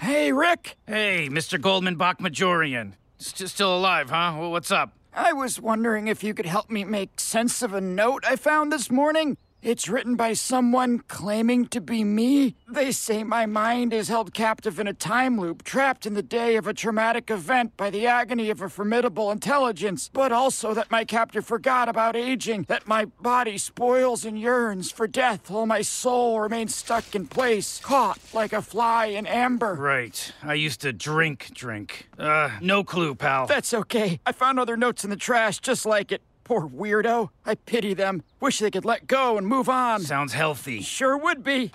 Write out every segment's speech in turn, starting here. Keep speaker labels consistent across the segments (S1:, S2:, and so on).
S1: Hey, Rick.
S2: Hey, Mr. Goldman Bach-Majorian. Still alive, huh? Well, what's up?
S1: I was wondering if you could help me make sense of a note I found this morning. It's written by someone claiming to be me. They say my mind is held captive in a time loop, trapped in the day of a traumatic event by the agony of a formidable intelligence, but also that my captor forgot about aging, that my body spoils and yearns for death while my soul remains stuck in place, caught like a fly in amber.
S2: Right. I used to drink. No clue, pal.
S1: That's okay. I found other notes in the trash just like it. Poor weirdo. I pity them. Wish they could let go and move on.
S2: Sounds healthy.
S1: Sure would be.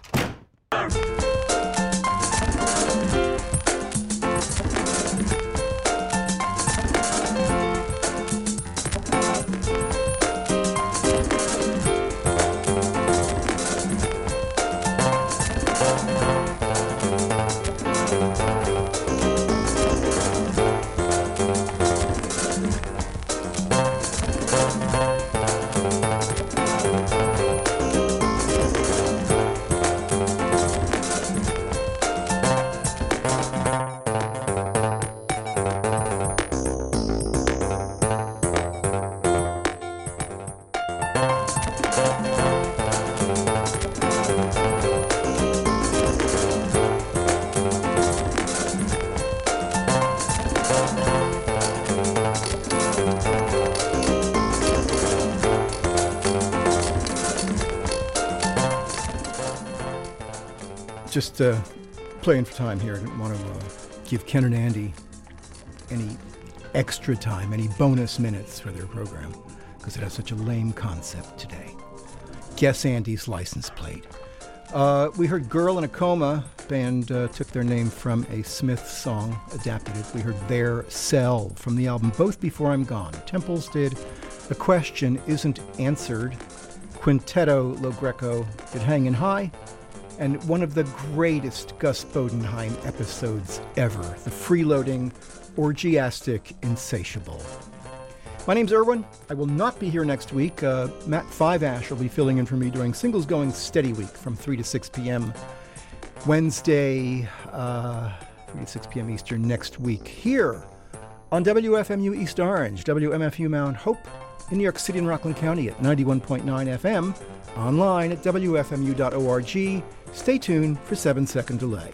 S3: Just playing for time here. I didn't want to give Ken and Andy any extra time, any bonus minutes for their program, because it has such a lame concept today. Guess Andy's license plate. We heard Girl in a Coma. Band took their name from a Smith song, adapted it. We heard Their Cell from the album Both Before I'm Gone. Temples did A Question Isn't Answered. Quintetto Lo Greco did Hangin' High. And one of the greatest Gus Bodenheim episodes ever, the freeloading, orgiastic, insatiable. My name's Irwin. I will not be here next week. Matt Fiveash will be filling in for me during Singles Going Steady Week from 3 to 6 p.m. Wednesday, 3 to 6 p.m. Eastern next week here on WFMU East Orange, WMFU Mount Hope in New York City and Rockland County at 91.9 FM, online at WFMU.org. Stay tuned for 7-second delay.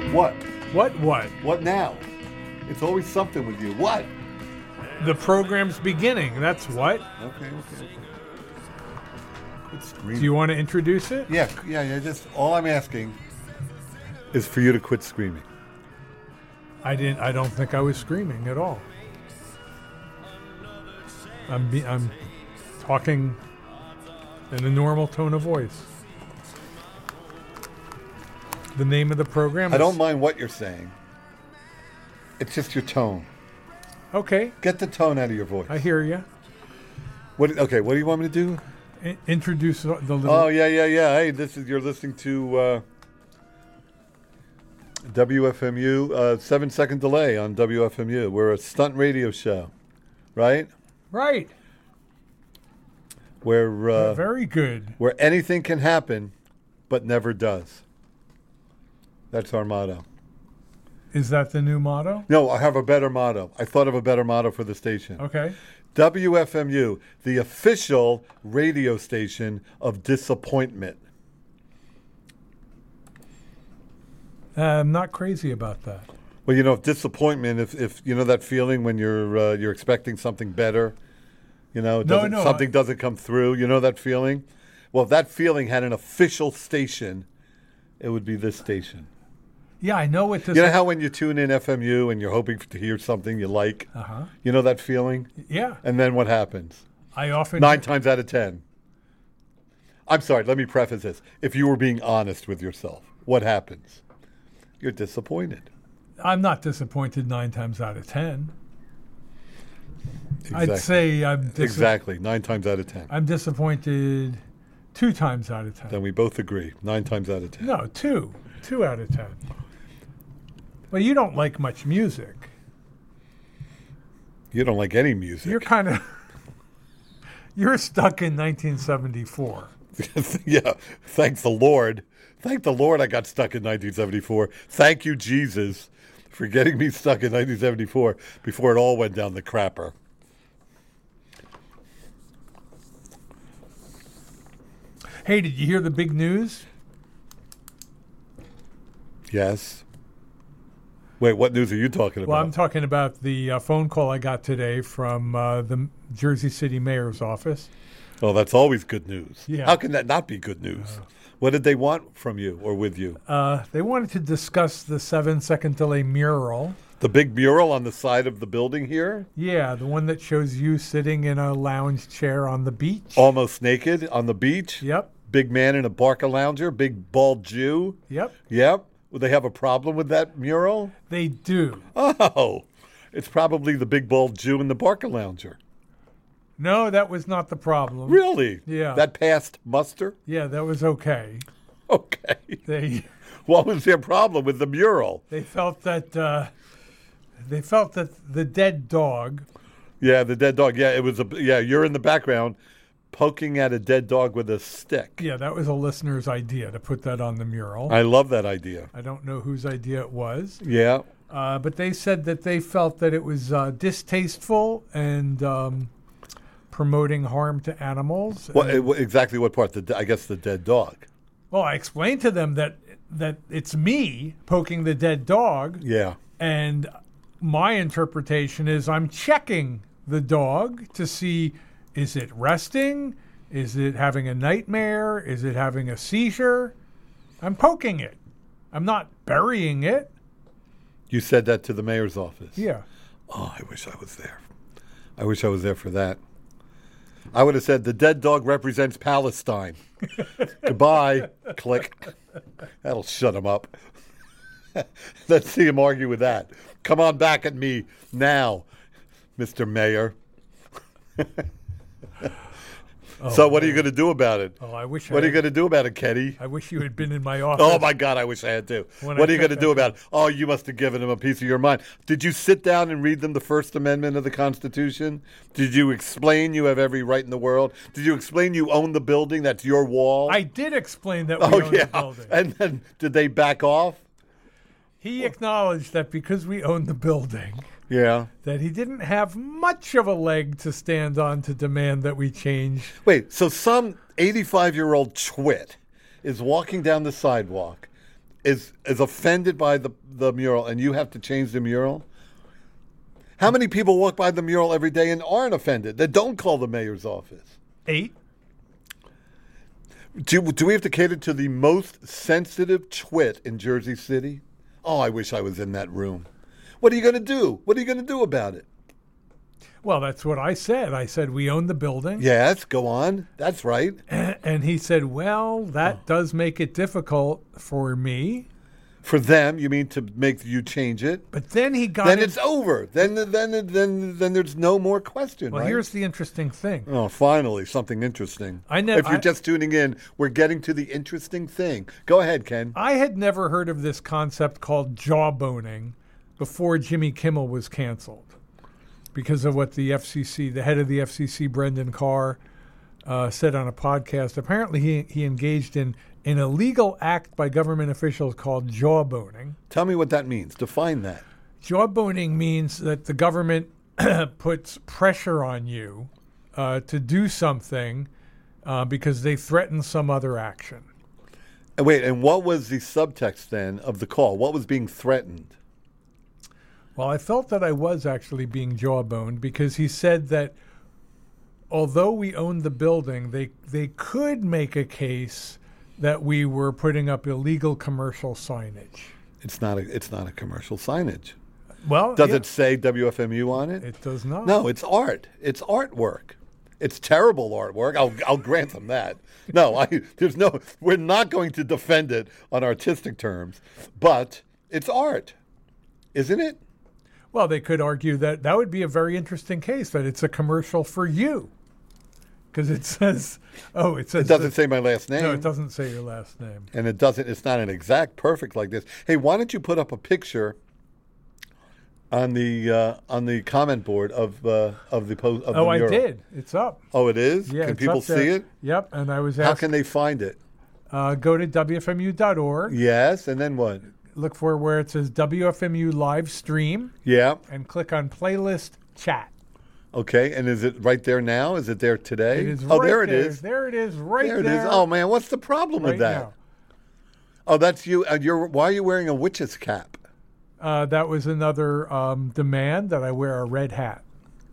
S4: What?
S5: What?
S4: What now? It's always something with you. What?
S5: The program's beginning. That's what.
S4: Okay. Quit
S5: Do
S4: screaming.
S5: you want to introduce it?
S4: Yeah. Just all I'm asking is for you to quit screaming.
S5: I don't think I was screaming at all. I'm talking in a normal tone of voice. The name of the program.
S4: I don't mind what you're saying. It's just your tone.
S5: Okay,
S4: Get the tone out of your voice.
S5: I hear you.
S4: What do you want me to do?
S5: Introduce the little.
S4: Oh yeah. Hey, you're listening to WFMU. 7-second delay on WFMU. We're a stunt radio show, right?
S5: Right.
S4: Where
S5: Very good.
S4: where anything can happen, but never does. That's our motto.
S5: Is that the new motto?
S4: No, I have a better motto. I thought of a better motto for the station.
S5: Okay.
S4: WFMU, the official radio station of disappointment.
S5: I'm not crazy about that.
S4: Well, if disappointment, if you know that feeling when you're expecting something better, something doesn't come through. You know that feeling? Well, if that feeling had an official station, it would be this station.
S5: Yeah, I know what this.
S4: You know how when you tune in FMU and you're hoping to hear something you like?
S5: Uh-huh.
S4: You know that feeling?
S5: Yeah.
S4: And then what happens?
S5: I often
S4: 9 times out of 10. I'm sorry, let me preface this. If you were being honest with yourself, what happens? You're disappointed.
S5: I'm not disappointed 9 times out of 10.
S4: Exactly.
S5: I'd say I'm
S4: Exactly, 9 times out of 10.
S5: I'm disappointed 2 times out of 10.
S4: Then we both agree, 9 times out of 10.
S5: No, 2. 2 out of 10. Well, you don't like much music.
S4: You don't like any music.
S5: You're kind of you're stuck in 1974.
S4: Yeah, thank the Lord. Thank the Lord I got stuck in 1974. Thank you, Jesus, for getting me stuck in 1974 before it all went down the crapper.
S5: Hey, did you hear the big news?
S4: Yes. Wait, what news are you talking about?
S5: Well, I'm talking about the phone call I got today from the Jersey City Mayor's office.
S4: Oh, that's always good news.
S5: Yeah.
S4: How can that not be good news? What did they want from you or with you?
S5: They wanted to discuss the 7-second delay mural.
S4: The big mural on the side of the building here?
S5: Yeah, the one that shows you sitting in a lounge chair on the beach.
S4: Almost naked on the beach?
S5: Yep,
S4: Big man in a Barca lounger? Big bald Jew?
S5: yep,
S4: Yep. Would they have a problem with that mural?
S5: they do.
S4: Oh, it's probably the big bald Jew in the Barca lounger.
S5: No, that was not the problem.
S4: Really?
S5: Yeah.
S4: That passed muster?
S5: Yeah, that was okay.
S4: Okay.
S5: They
S4: What was their problem with the mural?
S5: they felt that the dead dog.
S4: Yeah, the dead dog. Yeah, you're in the background poking at a dead dog with a stick.
S5: Yeah, that was a listener's idea to put that on the mural.
S4: I love that idea.
S5: I don't know whose idea it was,
S4: Yeah.
S5: but they said that they felt that it was distasteful and promoting harm to animals.
S4: Exactly what part? I guess the dead dog.
S5: Well, I explained to them that it's me poking the dead dog,
S4: Yeah.
S5: and my interpretation is I'm checking the dog to see, is it resting? Is it having a nightmare? Is it having a seizure? I'm poking it. I'm not burying it.
S4: You said that to the mayor's office.
S5: Yeah.
S4: Oh, I wish I was there. I wish I was there for that. I would have said the dead dog represents Palestine. Goodbye. Click. That'll shut him up. Let's see him argue with that. Come on back at me now, Mr. Mayor. So what are you going to do about it?
S5: Oh, I wish.
S4: What are you going to do about it, Kenny?
S5: I wish you had been in my office.
S4: Oh, my God, I wish I had to.
S5: When
S4: What
S5: I
S4: are you going to
S5: took
S4: do
S5: that-
S4: about it? Oh, you must have given him a piece of your mind. Did you sit down and read them the First Amendment of the Constitution? Did you explain you have every right in the world? Did you explain you own the building? That's your wall?
S5: I did explain that we
S4: Oh,
S5: own
S4: yeah.
S5: the building.
S4: And then did they back off?
S5: He acknowledged that because we own the building,
S4: Yeah.
S5: that he didn't have much of a leg to stand on to demand that we change.
S4: Wait, so some 85-year-old twit is walking down the sidewalk is offended by the mural and you have to change the mural, how many people walk by the mural every day and aren't offended, that don't call the mayor's office?
S5: 8.
S4: Do we have to cater to the most sensitive twit in Jersey City? Oh, I wish I was in that room. What are you going to do? What are you going to do about it?
S5: Well, that's what I said. I said, we own the building.
S4: Yes, go on. That's right.
S5: And he said, well, that does make it difficult for me.
S4: For them, you mean to make you change it?
S5: But then he got
S4: Then it's over. Then there's no more question,
S5: Well,
S4: right?
S5: here's the interesting thing.
S4: Oh, finally, something interesting. If you're just tuning in, we're getting to the interesting thing. Go ahead, Ken.
S5: I had never heard of this concept called jawboning before Jimmy Kimmel was canceled because of what the FCC, the head of the FCC, Brendan Carr, said on a podcast. Apparently, he engaged in an illegal act by government officials called jawboning.
S4: Tell me what that means. Define that.
S5: Jawboning means that the government puts pressure on you to do something because they threaten some other action.
S4: And wait, and what was the subtext then of the call? What was being threatened?
S5: Well, I felt that I was actually being jawboned because he said that although we owned the building, they could make a case that we were putting up illegal commercial signage.
S4: It's not a commercial signage.
S5: Well,
S4: Does it say WFMU on it?
S5: It does not.
S4: No, it's art. It's artwork. It's terrible artwork. I'll grant them that. No, we're not going to defend it on artistic terms, but it's art, isn't it?
S5: Well, they could argue that would be a very interesting case, that it's a commercial for you. Because it says,
S4: it doesn't say my last name.
S5: No, it doesn't say your last name.
S4: And it's not an exact perfect like this. Hey, why don't you put up a picture on the comment board of the post of the mural?
S5: I did. It's up.
S4: Oh, it is?
S5: Yeah,
S4: Can
S5: it's
S4: people
S5: up there.
S4: see it?
S5: Yep. And I was
S4: How
S5: asked,
S4: can they find it?
S5: go to WFMU.org.
S4: Yes, and then what?
S5: Look for where it says WFMU live stream
S4: Yeah.
S5: and click on playlist chat.
S4: Okay, and is it right there now? Is it there today?
S5: It is
S4: oh,
S5: right
S4: there it
S5: there.
S4: is.
S5: There it is, right there.
S4: There it is. Oh man, what's the problem with that?
S5: now.
S4: Oh, that's you. Why are you wearing a witch's cap?
S5: That was another demand that I wear a red hat.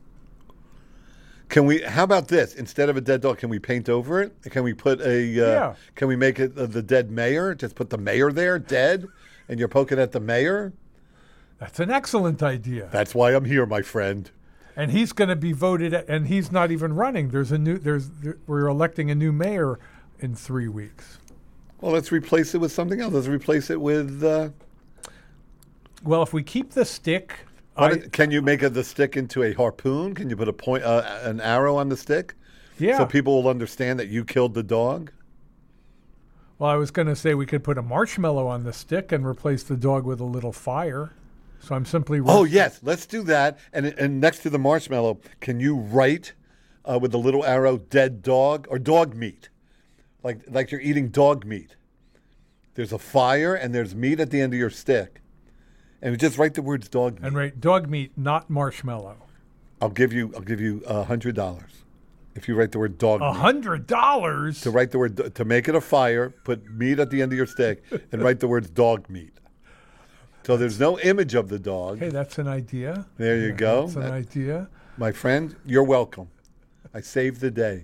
S4: How about this? Instead of a dead dog, can we paint over it? Can we put Can we make it the dead mayor? Just put the mayor there, dead, and you're poking at the mayor?
S5: That's an excellent idea.
S4: That's why I'm here, my friend.
S5: And he's going to be voted, and he's not even running. We're electing a new mayor in 3 weeks.
S4: Well, let's replace it with something else. Let's replace it with.
S5: Well, if we keep the stick,
S4: can you make the stick into a harpoon? Can you put an arrow on the stick?
S5: Yeah.
S4: So people will understand that you killed the dog.
S5: Well, I was going to say we could put a marshmallow on the stick and replace the dog with a little fire. So I'm simply.
S4: Oh yes, let's do that. And next to the marshmallow, can you write with a little arrow "dead dog" or "dog meat," like you're eating dog meat. There's a fire and there's meat at the end of your stick, and just write the words "dog meat."
S5: And write dog meat, not marshmallow.
S4: I'll give you $100 if you write the word "dog meat."
S5: $100
S4: to write the word to make it a fire. Put meat at the end of your stick and write the words "dog meat." So there's no image of the dog.
S5: Hey, that's an idea.
S4: There you go.
S5: That's an idea.
S4: My friend, you're welcome. I saved the day.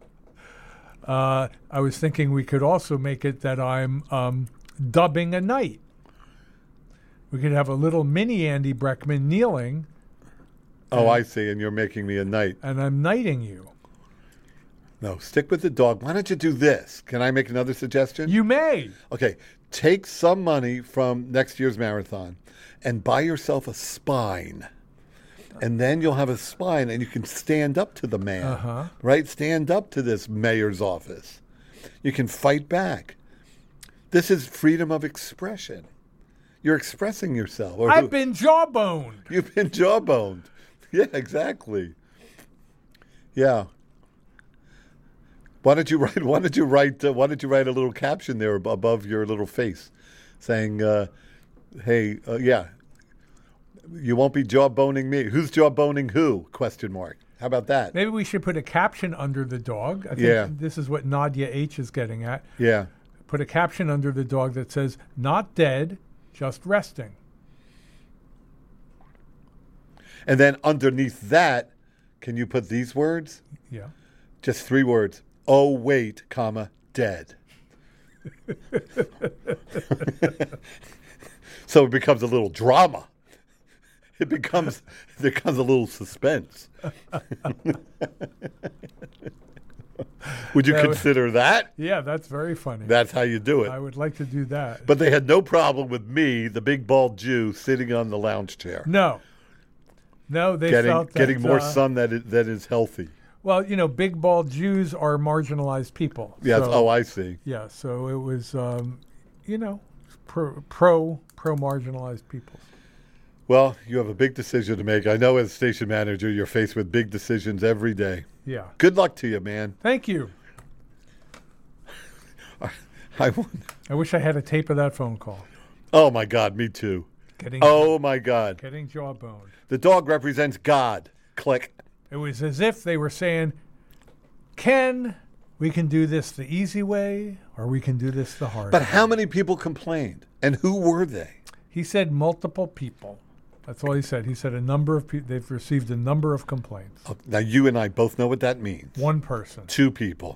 S5: I was thinking we could also make it that I'm dubbing a knight. We could have a little mini Andy Breckman kneeling.
S4: Oh, I see. And you're making me a knight.
S5: And I'm knighting you.
S4: No, stick with the dog. Why don't you do this? Can I make another suggestion?
S5: You may.
S4: Okay. Take some money from next year's marathon and buy yourself a spine. And then you'll have a spine and you can stand up to the man, right? Stand up to this mayor's office. You can fight back. This is freedom of expression. You're expressing yourself.
S5: I've been jawboned.
S4: You've been jawboned. Yeah, exactly. Yeah. Why don't you write a little caption there above your little face, saying, "Hey, yeah, you won't be jawboning me. Who's jawboning who?" ? How about that?
S5: Maybe we should put a caption under the dog. I think this is what Nadia H is getting at.
S4: Yeah.
S5: put a caption under the dog that says, "Not dead, just resting."
S4: And then underneath that, can you put these words?
S5: Yeah.
S4: Just 3 words. Oh, wait, comma, dead. So it becomes a little drama. It becomes a little suspense. Would you consider that?
S5: Yeah, that's very funny.
S4: That's how you do it.
S5: I would like to do that.
S4: But they had no problem with me, the big bald Jew, sitting on the lounge chair.
S5: No, they felt that,
S4: getting more sun that is healthy.
S5: Well, big bald Jews are marginalized people.
S4: Yes.
S5: So,
S4: I see.
S5: yeah. So it was, pro marginalized people.
S4: Well, you have a big decision to make. I know as station manager, you're faced with big decisions every day.
S5: Yeah.
S4: Good luck to you, man.
S5: Thank you.
S4: I
S5: wish I had a tape of that phone call.
S4: Oh, my God. Me too. Oh, my God.
S5: Getting jawboned.
S4: The dog represents God. Click.
S5: It was as if they were saying, Ken, we can do this the easy way, or we can do this the hard way.
S4: But how many people complained? And who were they?
S5: He said multiple people. That's all he said. He said a number of people. They've received a number of complaints.
S4: Oh, now, you and I both know what that means.
S5: 1 person.
S4: 2 people.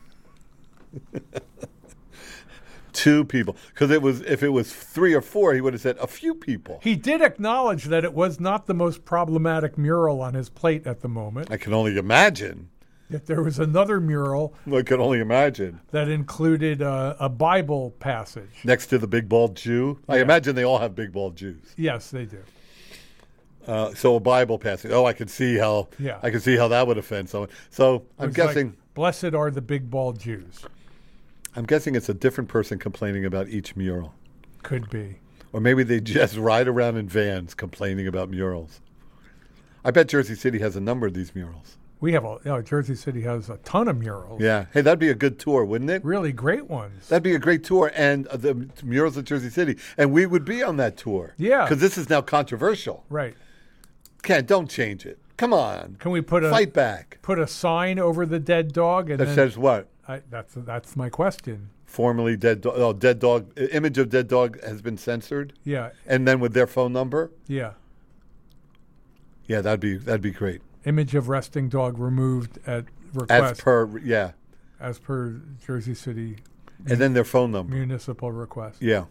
S4: 2 people. Because if it was 3 or 4, he would have said a few people.
S5: He did acknowledge that it was not the most problematic mural on his plate at the moment.
S4: I can only imagine.
S5: Yet there was another mural
S4: I can only imagine.
S5: that included a Bible passage.
S4: Next to the big bald Jew. I imagine they all have big bald Jews.
S5: Yes, they do.
S4: So a Bible passage. Oh, I can see how.
S5: Yeah.
S4: I can see how that would offend someone. So I'm
S5: It's
S4: guessing.
S5: like, blessed are the big bald Jews.
S4: I'm guessing it's a different person complaining about each mural,
S5: Could be.
S4: or maybe they just ride around in vans complaining about murals. I bet Jersey City has a number of these murals.
S5: We have Jersey City has a ton of murals.
S4: Yeah. Hey, that'd be a good tour, wouldn't it?
S5: Really great ones.
S4: That'd be a great tour, and the murals of Jersey City, and we would be on that tour.
S5: Yeah.
S4: Because this is now controversial.
S5: Right.
S4: Ken, don't change it. Come on.
S5: Can we put
S4: Fight back.
S5: put a sign over the dead dog? And
S4: That
S5: then,
S4: says what?
S5: that's my question.
S4: Formerly dead dog. Oh, dead dog. Image of dead dog has been censored.
S5: Yeah.
S4: And then with their phone number.
S5: Yeah.
S4: Yeah, that'd be great.
S5: Image of resting dog removed at request.
S4: As
S5: per Jersey City
S4: And then their phone number.
S5: municipal request.
S4: Yeah.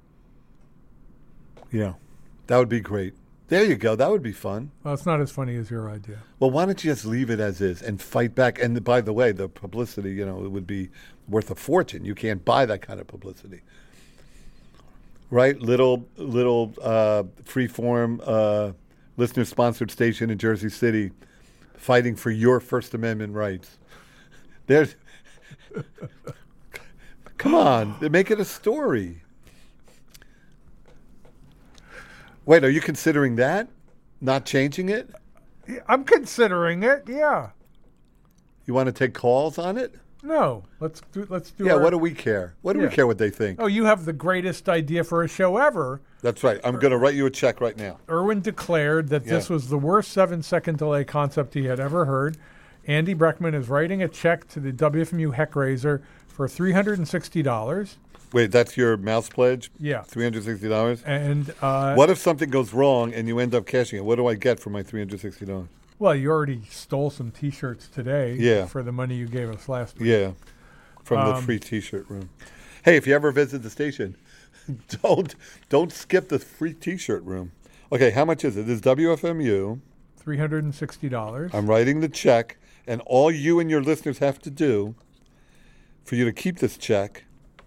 S4: Yeah. That would be great. There you go. That would be fun.
S5: Well, it's not as funny as your idea.
S4: Well, why don't you just leave it as is and fight back? And by the way, the publicity, it would be worth a fortune. You can't buy that kind of publicity. Right? Little free-form, listener-sponsored station in Jersey City fighting for your First Amendment rights. There's... Come on. Make it a story. Wait, are you considering that? Not changing it?
S5: I'm considering it. Yeah.
S4: You want to take calls on it?
S5: No. Let's do.
S4: Yeah. What do we care? What do we care what they think?
S5: Oh, you have the greatest idea for a show ever.
S4: That's right. I'm going to write you a check right now.
S5: Irwin declared that this was the worst 7-second delay concept he had ever heard. Andy Breckman is writing a check to the WFMU Heck Raiser for $360.
S4: Wait, that's your mouse pledge?
S5: Yeah.
S4: $360?
S5: And
S4: what if something goes wrong and you end up cashing it? What do I get for my $360?
S5: well, you already stole some T-shirts today for the money you gave us last week.
S4: Yeah, from the free T-shirt room. Hey, if you ever visit the station, don't skip the free T-shirt room. Okay, how much is it? This is WFMU.
S5: $360.
S4: I'm writing the check, and all you and your listeners have to do for you to keep this check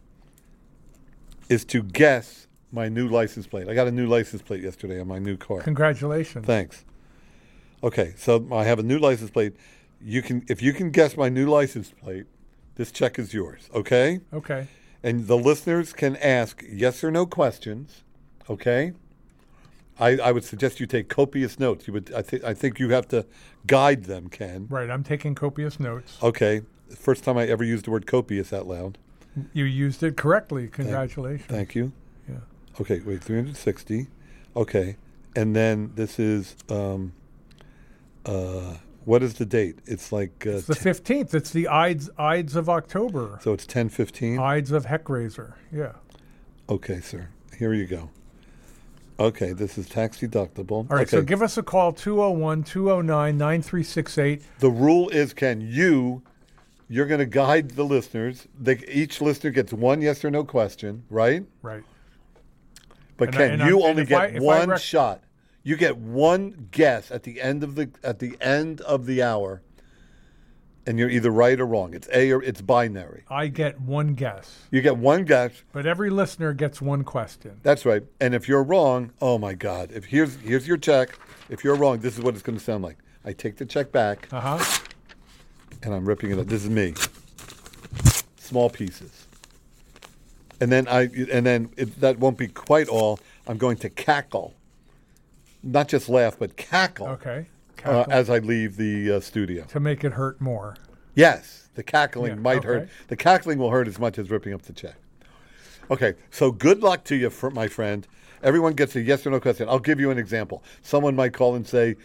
S4: is to guess my new license plate. I got a new license plate yesterday on my new car.
S5: Congratulations.
S4: Thanks. Okay, so I have a new license plate. If you can guess my new license plate, this check is yours, okay?
S5: Okay.
S4: And the listeners can ask yes or no questions, okay? I would suggest you take copious notes. I think you have to guide them, Ken.
S5: Right, I'm taking copious notes.
S4: Okay. First time I ever used the word copious out loud.
S5: You used it correctly. Congratulations.
S4: Thank you.
S5: Yeah.
S4: Okay, wait, 360. Okay. And then this is What is the date? It's like
S5: It's the 15th. It's the Ides of October.
S4: so it's 10:15.
S5: Ides of Heckraiser. Yeah.
S4: Okay, sir. Here you go. Okay, this is tax deductible.
S5: All right,
S4: okay.
S5: so give us a call, 201-209-9368.
S4: The rule is, Ken, you're going to guide the listeners. Each listener gets one yes or no question, right?
S5: Right.
S4: But
S5: And
S4: Ken,
S5: I-
S4: you
S5: and
S4: only
S5: if
S4: get
S5: I- if I
S4: one
S5: rec-
S4: shot. You get one guess at the end of the hour, and you're either right or wrong. It's A or it's binary.
S5: I get one guess,
S4: You get one guess.
S5: but every listener gets one question.
S4: That's right. And if you're wrong, oh my God! If here's your check. If you're wrong, this is what it's going to sound like. I take the check back,
S5: Uh-huh.
S4: and I'm ripping it up. This is me. Small pieces. And then that won't be quite all. I'm going to cackle, not just laugh, but cackle.
S5: Okay.
S4: As I leave the studio.
S5: To make it hurt more.
S4: Yes, the cackling
S5: Yeah,
S4: might
S5: okay.
S4: hurt. The cackling will hurt as much as ripping up the check. Okay, so good luck to you, my friend. Everyone gets a yes or no question. I'll give you an example. Someone might call and say,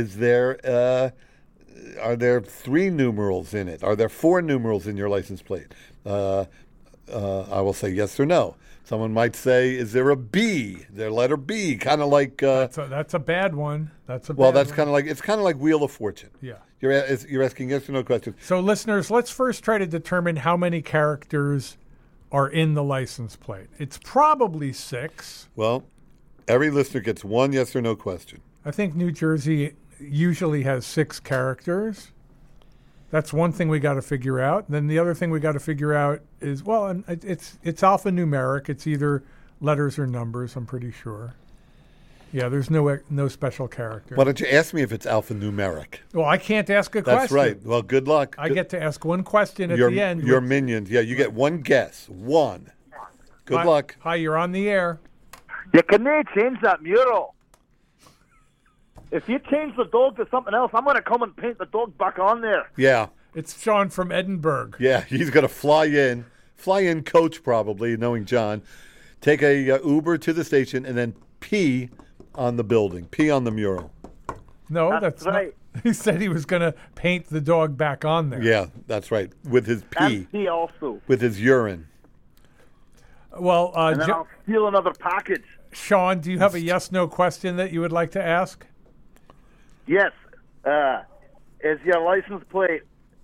S4: are there 3 numerals in it? Are there 4 numerals in your license plate? I will say yes or no. Someone might say, is there a B? Their letter B, kind of like...
S5: That's a bad one. That's
S4: kind of like Wheel of Fortune.
S5: Yeah.
S4: You're asking yes or no questions.
S5: So, listeners, let's first try to determine how many characters are in the license plate. It's probably 6.
S4: Well, every listener gets one yes or no question.
S5: I think New Jersey usually has 6 characters. That's one thing we got to figure out. Then the other thing we got to figure out is, and it's alphanumeric. It's either letters or numbers, I'm pretty sure. Yeah, there's no special character.
S4: Why don't you ask me if it's alphanumeric?
S5: Well, I can't ask a
S4: That's
S5: question.
S4: right. Well, good luck.
S5: I get to ask one question at
S4: your,
S5: the end.
S4: Your minions. Yeah, you get one guess. One. Good luck.
S5: Hi, you're on the air.
S6: You can change that mural. If you change the dog to something else, I'm going to come and paint the dog back on there.
S4: Yeah.
S5: It's Sean from Edinburgh.
S4: Yeah, he's going to fly in coach probably, knowing John, take a Uber to the station, and then pee on the building, pee on the mural.
S5: No,
S6: That's
S5: not.
S6: right.
S5: He said he was going to paint the dog back on there.
S4: Yeah, that's right. With his pee,
S6: And he also.
S4: with his urine.
S5: Well,
S6: And then I'll steal another package.
S5: Sean, do you have a yes/no question that you would like to ask?
S6: Yes. Is your license plate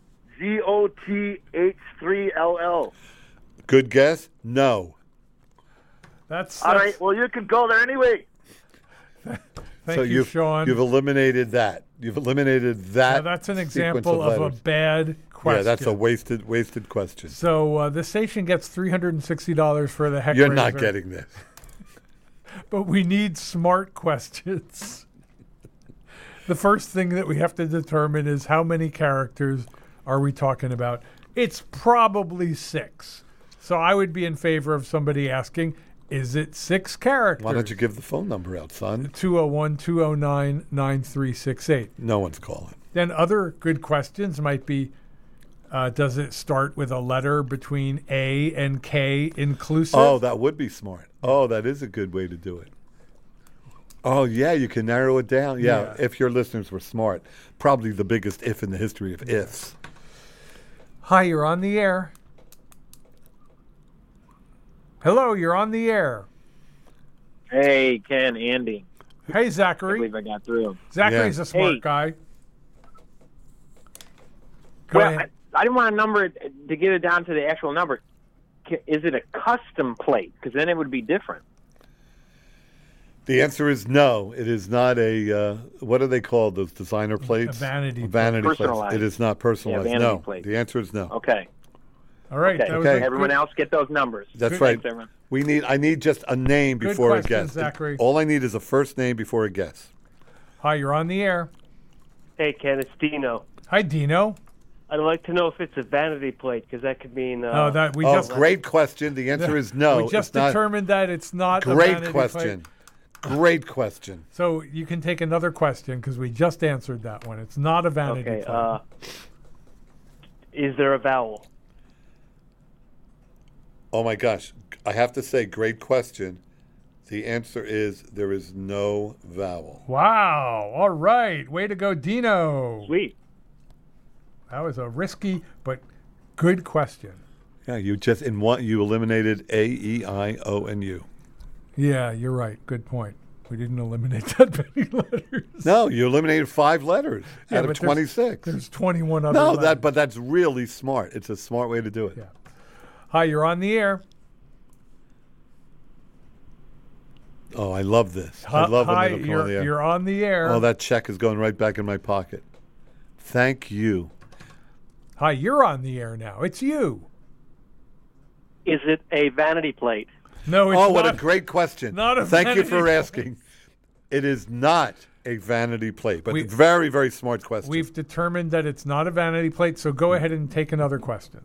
S6: GOTH3LL?
S4: Good guess? No.
S5: That's
S6: All right. Well, you can go there anyway.
S5: Thank you, Sean.
S4: You've eliminated that. You've eliminated that.
S5: Now, that's an
S4: sequence
S5: example of a
S4: letters.
S5: bad question.
S4: Yeah, that's a wasted question.
S5: So the station gets $360 for the heck.
S4: You're not
S5: raiser,
S4: getting this.
S5: But we need smart questions. The first thing that we have to determine is how many characters are we talking about? It's probably 6. So I would be in favor of somebody asking, is it 6 characters?
S4: Why don't you give the phone number out, son?
S5: 201-209-9368.
S4: No one's calling.
S5: Then other good questions might be, does it start with a letter between A and K inclusive?
S4: Oh, that would be smart. Oh, that is a good way to do it. Oh, yeah, you can narrow it down. Yeah, if your listeners were smart. Probably the biggest if in the history of ifs.
S5: Hi, you're on the air. Hello, you're on the air.
S7: Hey, Ken, Andy.
S5: Hey,
S7: I
S5: Zachary.
S7: believe I got through.
S5: Zachary's
S4: Yeah.
S5: a smart
S7: Hey.
S5: guy. Go
S7: Well,
S5: ahead.
S7: I didn't want a number to get it down to the actual number. Is it a custom plate? Because then it would be different.
S4: The answer is no. It is not a, what are they called, those designer plates?
S5: vanity
S4: Vanity plates.
S7: Personalized.
S4: It is not personalized.
S7: vanity
S4: No.
S7: plate.
S4: The answer is no.
S7: Okay.
S5: All right.
S7: Okay.
S5: That was
S4: Okay.
S5: a
S7: Everyone
S5: good-
S7: else get those numbers.
S4: That's
S5: Good.
S4: right.
S7: Thanks, everyone.
S4: I need just a name
S5: Good
S4: before a
S5: question,
S4: guess.
S5: Zachary.
S4: All I need is a first name before a guess.
S5: Hi, you're on the air.
S8: Hey, Ken, it's Dino.
S5: Hi, Dino.
S8: I'd like to know if it's a vanity plate, because that could mean...
S5: Oh, that we
S4: Oh,
S5: just
S4: great question. The answer is no.
S5: we just
S4: It's not.
S5: determined that it's not a
S4: Great
S5: vanity
S4: question.
S5: plate.
S4: Great question.
S5: So you can take another question because we just answered that one. It's not a vanity
S8: Okay,
S5: plate.
S8: is there a vowel?
S4: Oh my gosh. I have to say, great question. The answer is there is no vowel.
S5: Wow. All right. Way to go, Dino.
S8: Sweet.
S5: That was a risky but good question.
S4: Yeah, you just in one you eliminated A, E, I, O, and U.
S5: Yeah, you're right. Good point. We didn't eliminate that many letters.
S4: No, you eliminated 5 letters
S5: Yeah,
S4: out of
S5: but
S4: 26.
S5: There's 21 other
S4: No,
S5: letters.
S4: but that's really smart. It's a smart way to do it.
S5: Yeah. Hi, you're on the air.
S4: Oh, I love this. I love
S5: Hi,
S4: when they come on the air.
S5: you're on the air.
S4: Oh, that check is going right back in my pocket. Thank you.
S5: Hi, you're on the air now. It's you.
S8: Is it a vanity plate?
S5: No, it's
S4: Oh,
S5: not.
S4: what a great question.
S5: not a
S4: Thank you
S5: vanity
S4: for
S5: plate.
S4: asking. It is not a vanity plate, but
S5: We-
S4: very, very smart question.
S5: We've determined that it's not a vanity plate, so go ahead and take another question.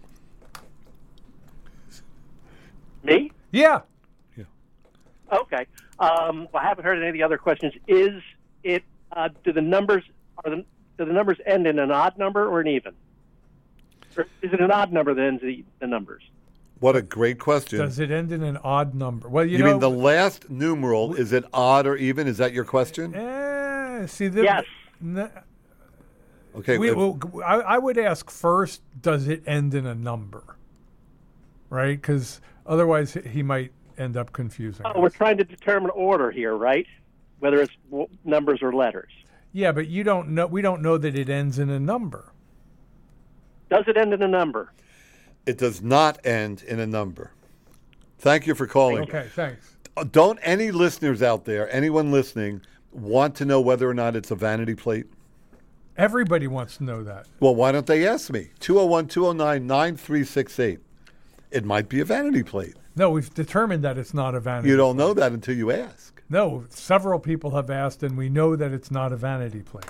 S8: Me?
S5: Yeah.
S8: Okay. I haven't heard any of the other questions. Is it? Do the numbers do the numbers end in an odd number or an even? Or is it an odd number that ends the numbers?
S4: What a great question.
S5: Does it end in an odd number? Well, you
S4: You
S5: know.
S4: mean the last numeral, is it odd or even? Is that your question?
S5: See, the,
S8: Yes.
S4: Okay.
S5: I would ask first, does it end in a number? Right? Because otherwise he might end up confusing
S8: Oh, we're trying to determine order here, right? Whether it's numbers or letters.
S5: Yeah, but you don't know. We don't know that it ends in a number.
S8: Does it end in a number?
S4: It does not end in a number. Thank you for calling.
S5: Okay, thanks.
S4: Don't any listeners out there, anyone listening, want to know whether or not it's a vanity plate?
S5: Everybody wants to know that.
S4: Well, why don't they ask me? 201-209-9368. It might be a vanity plate.
S5: No, we've determined that it's not a vanity.
S4: You don't know that until you ask.
S5: No, several people have asked, and we know that it's not a vanity plate.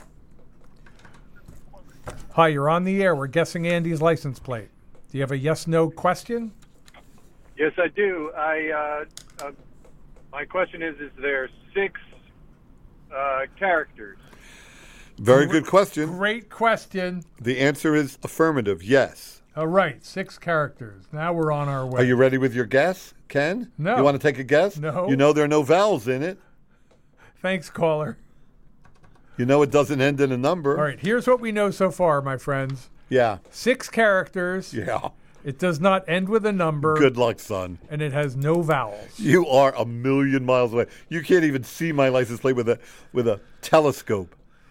S5: Hi, you're on the air. We're guessing Andy's license plate. Do you have a yes/no question?
S9: Yes, I do. My question is there 6 characters?
S4: Very good question.
S5: Great question.
S4: The answer is affirmative, yes.
S5: All right, 6 characters. Now we're on our way.
S4: Are you ready with your guess, Ken?
S5: No.
S4: You want to take a guess?
S5: No.
S4: You know there are no vowels in it.
S5: Thanks, caller.
S4: You know it doesn't end in a number.
S5: All right, here's what we know so far, my friends.
S4: Yeah.
S5: 6 characters.
S4: Yeah.
S5: It does not end with a number.
S4: Good luck, son.
S5: And it has no vowels.
S4: You are a million miles away. You can't even see my license plate with a telescope.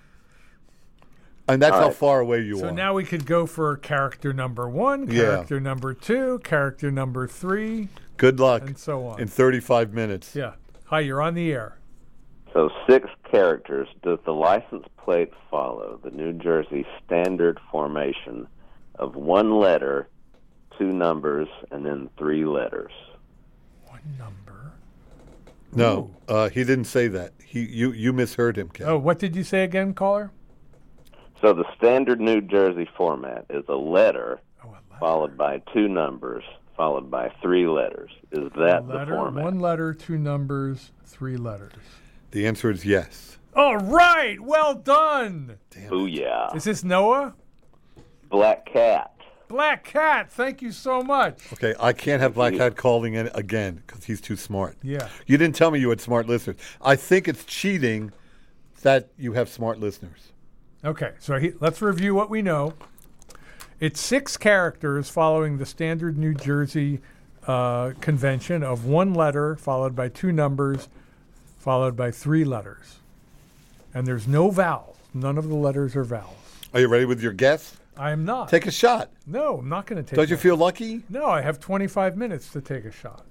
S4: And that's how far away you
S5: So
S4: are.
S5: now we could go for character number 1, character number 2, character number 3,
S4: Good luck.
S5: and so on.
S4: In 35 minutes.
S5: Yeah. Hi, you're on the air.
S10: So 6 characters. Does the license plate follow the New Jersey standard formation of 1 letter, 2 numbers, and then 3 letters?
S5: 1 number.
S4: No, he didnn't say that. You misheard him, Ken.
S5: Oh, what did you say again, caller?
S10: So the standard New Jersey format is a letter, followed by 2 numbers, followed by 3 letters. Is that the format?
S5: 1 letter, 2 numbers, 3 letters.
S4: The answer is yes.
S5: All right, well done.
S10: Booyah.
S5: Is this Noah?
S10: Black Cat.
S5: Black Cat, thank you so much.
S4: Okay, I can't have Black Hat calling in again because he's too smart.
S5: Yeah.
S4: You didn't tell me you had smart listeners. I think it's cheating that you have smart listeners.
S5: Okay, so let's review what we know. It's 6 characters following the standard New Jersey convention of 1 letter followed by 2 numbers followed by 3 letters. And there's no vowels. None of the letters are vowels.
S4: Are you ready with your guess?
S5: I am not.
S4: Take a shot.
S5: No, I'm not going to take
S4: Don't you feel lucky?
S5: No, I have 25 minutes to take a shot.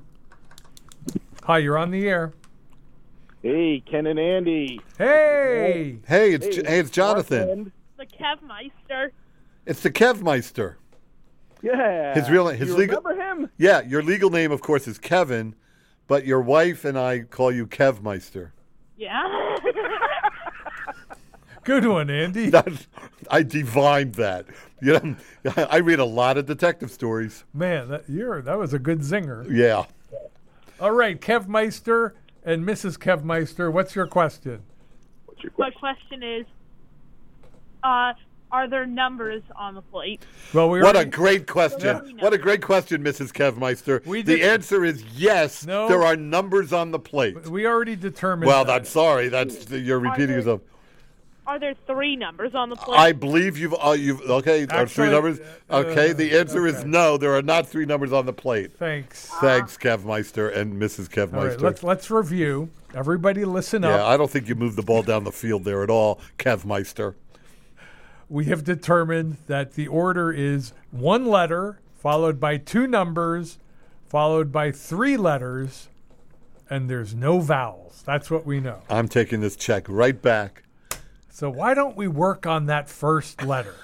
S5: Hi, you're on the air.
S6: Hey, Ken and Andy.
S5: Hey!
S4: Hey, it's Jonathan.
S11: The Kevmeister.
S4: It's the Kevmeister.
S6: Yeah.
S4: His
S6: You
S4: legal.
S6: remember him?
S4: Yeah, your legal name, of course, is Kevin, but your wife and I call you Kevmeister.
S11: Yeah.
S5: Good one, Andy.
S4: I divined that. You know, I read a lot of detective stories.
S5: Man, that was a good zinger.
S4: Yeah.
S5: All right, Kevmeister and Mrs. Kevmeister, what's your question?
S11: My question is, are there numbers on the plate?
S5: Well,
S4: What a great question.
S11: Yeah.
S4: What a great question, Mrs. Kevmeister. The answer is yes,
S5: No.
S4: there are numbers on the plate.
S5: We already determined
S4: Well,
S5: that.
S4: I'm sorry. You're repeating yourself.
S11: Are there 3 numbers on the plate?
S4: I believe you've okay. Are 3
S5: Actually,
S4: numbers? Okay, the answer is
S5: okay.
S4: no. There are not 3 numbers on the plate.
S5: Thanks.
S4: Thanks, Kevmeister and Mrs. Kevmeister.
S5: All right, let's review. Everybody listen
S4: yeah,
S5: up.
S4: I don't think you moved the ball down the field there at all, Kevmeister.
S5: We have determined that the order is 1 letter, followed by 2 numbers, followed by 3 letters, and there's no vowels. That's what we know.
S4: I'm taking this check right back.
S5: So why don't we work on that first letter?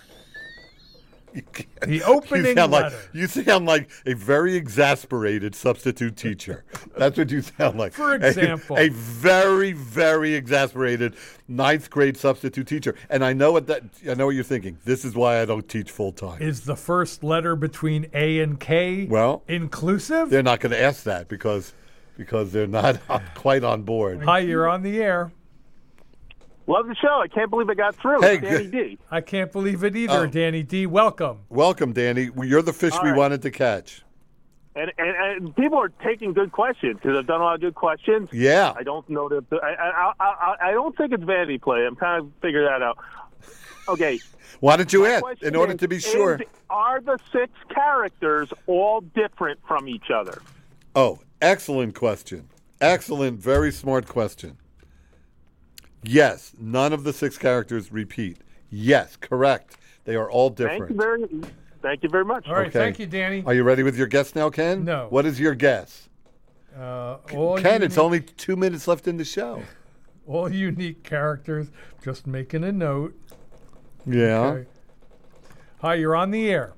S5: The opening letter.
S4: You sound like a very exasperated substitute teacher. That's what you sound like.
S5: For example.
S4: A very, very exasperated 9th grade substitute teacher. And I know what you're thinking. This is why I don't teach full time.
S5: Is the first letter between A and K inclusive?
S4: They're not going to ask that because they're not quite on board.
S5: Hi, you're on the air.
S6: Love the show. I can't believe I got through.
S4: Hey,
S6: It's Danny D.
S5: I can't believe it either, Danny D. Welcome.
S4: Welcome, Danny. You're the fish
S6: All
S4: we
S6: right.
S4: wanted to catch.
S6: And people are taking good questions because I've done a lot of good questions.
S4: Yeah.
S6: I don't know that. I don't think it's vanity play. I'm trying to figure that out. Okay.
S4: Why don't you
S6: My
S4: ask
S6: question
S4: in order
S6: is,
S4: to be sure?
S6: Are the 6 characters all different from each other?
S4: Oh, excellent question. Excellent, very smart question. Yes, none of the 6 characters repeat. Yes, correct. They are all different.
S6: Thank you very much.
S5: All right,
S4: Okay.
S5: thank you, Danny.
S4: Are you ready with your guess now, Ken?
S5: No.
S4: What is your guess? Ken, it's only 2 minutes left in the show.
S5: All unique characters. Just making a note.
S4: Yeah.
S5: Okay. Hi, you're on the air.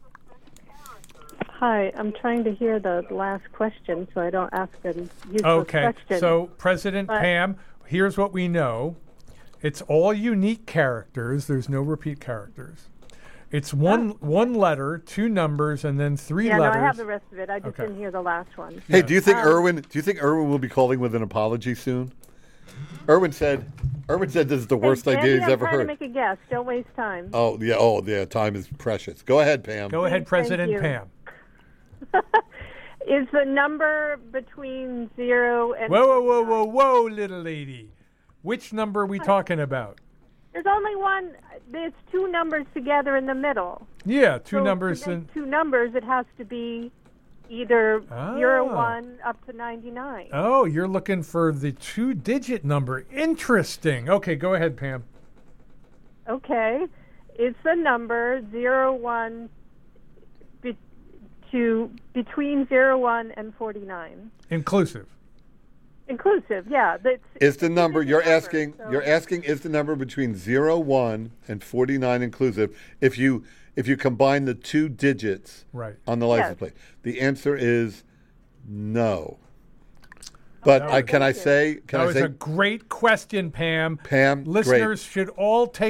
S12: Hi, I'm trying to hear the last question so I don't ask a useless
S5: Okay,
S12: question.
S5: so President
S12: But-
S5: Pam, here's what we know. It's all unique characters. There's no repeat characters. It's one letter, 2 numbers, and then 3
S12: yeah,
S5: letters.
S12: no, I have the rest of it. I just
S5: Okay.
S12: didn't hear the last one.
S4: Hey, do you think Irwin will be calling with an apology soon? Irwin said this is the worst idea he's
S12: I'm
S4: ever
S12: trying
S4: heard.
S12: to make a guess. Don't waste time.
S4: Oh yeah, time is precious. Go ahead, Pam.
S5: Go ahead, President
S12: you.
S5: Pam.
S12: Is the number between 0 and...
S5: Whoa, little lady. Which number are we talking about?
S12: There's only one. There's 2 numbers together in the middle.
S5: Yeah, 2
S12: So
S5: numbers.
S12: to make 2 numbers, it has to be either
S5: Ah.
S12: 0, 1, up to 99.
S5: Oh, you're looking for the 2-digit number. Interesting. Okay, go ahead, Pam.
S12: Okay. It's the number 0, 1 between 0, 1 and 49.
S5: Inclusive.
S12: Inclusive, yeah.
S4: Is the number you're asking? You're asking is the number between 0, 1 and 49 inclusive? If you combine the 2 digits
S5: right
S4: on the license
S12: Yes.
S4: plate, the answer is no. But can I say?
S5: That was a great question, Pam.
S4: Pam,
S5: listeners should all take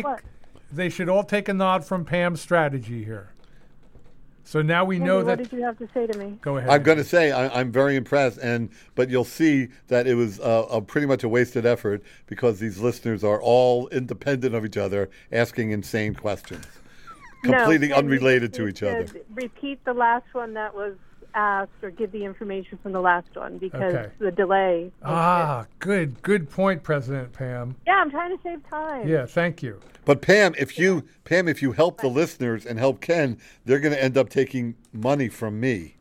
S5: a nod from Pam's strategy here. So now we know
S12: What
S5: that.
S12: did you have to say to me?
S5: Go ahead.
S4: I'm going to say I'm very impressed, but you'll see that it was pretty much a wasted effort because these listeners are all independent of each other, asking insane questions, completely unrelated to each other.
S12: Repeat the last one that was asked, or give the information from the last one because
S5: Okay.
S12: the delay.
S5: Good point, President Pam.
S12: Yeah, I'm trying to save time.
S5: Yeah, thank you.
S4: But Pam, if you help the listeners and help Ken, they're going to end up taking money from me.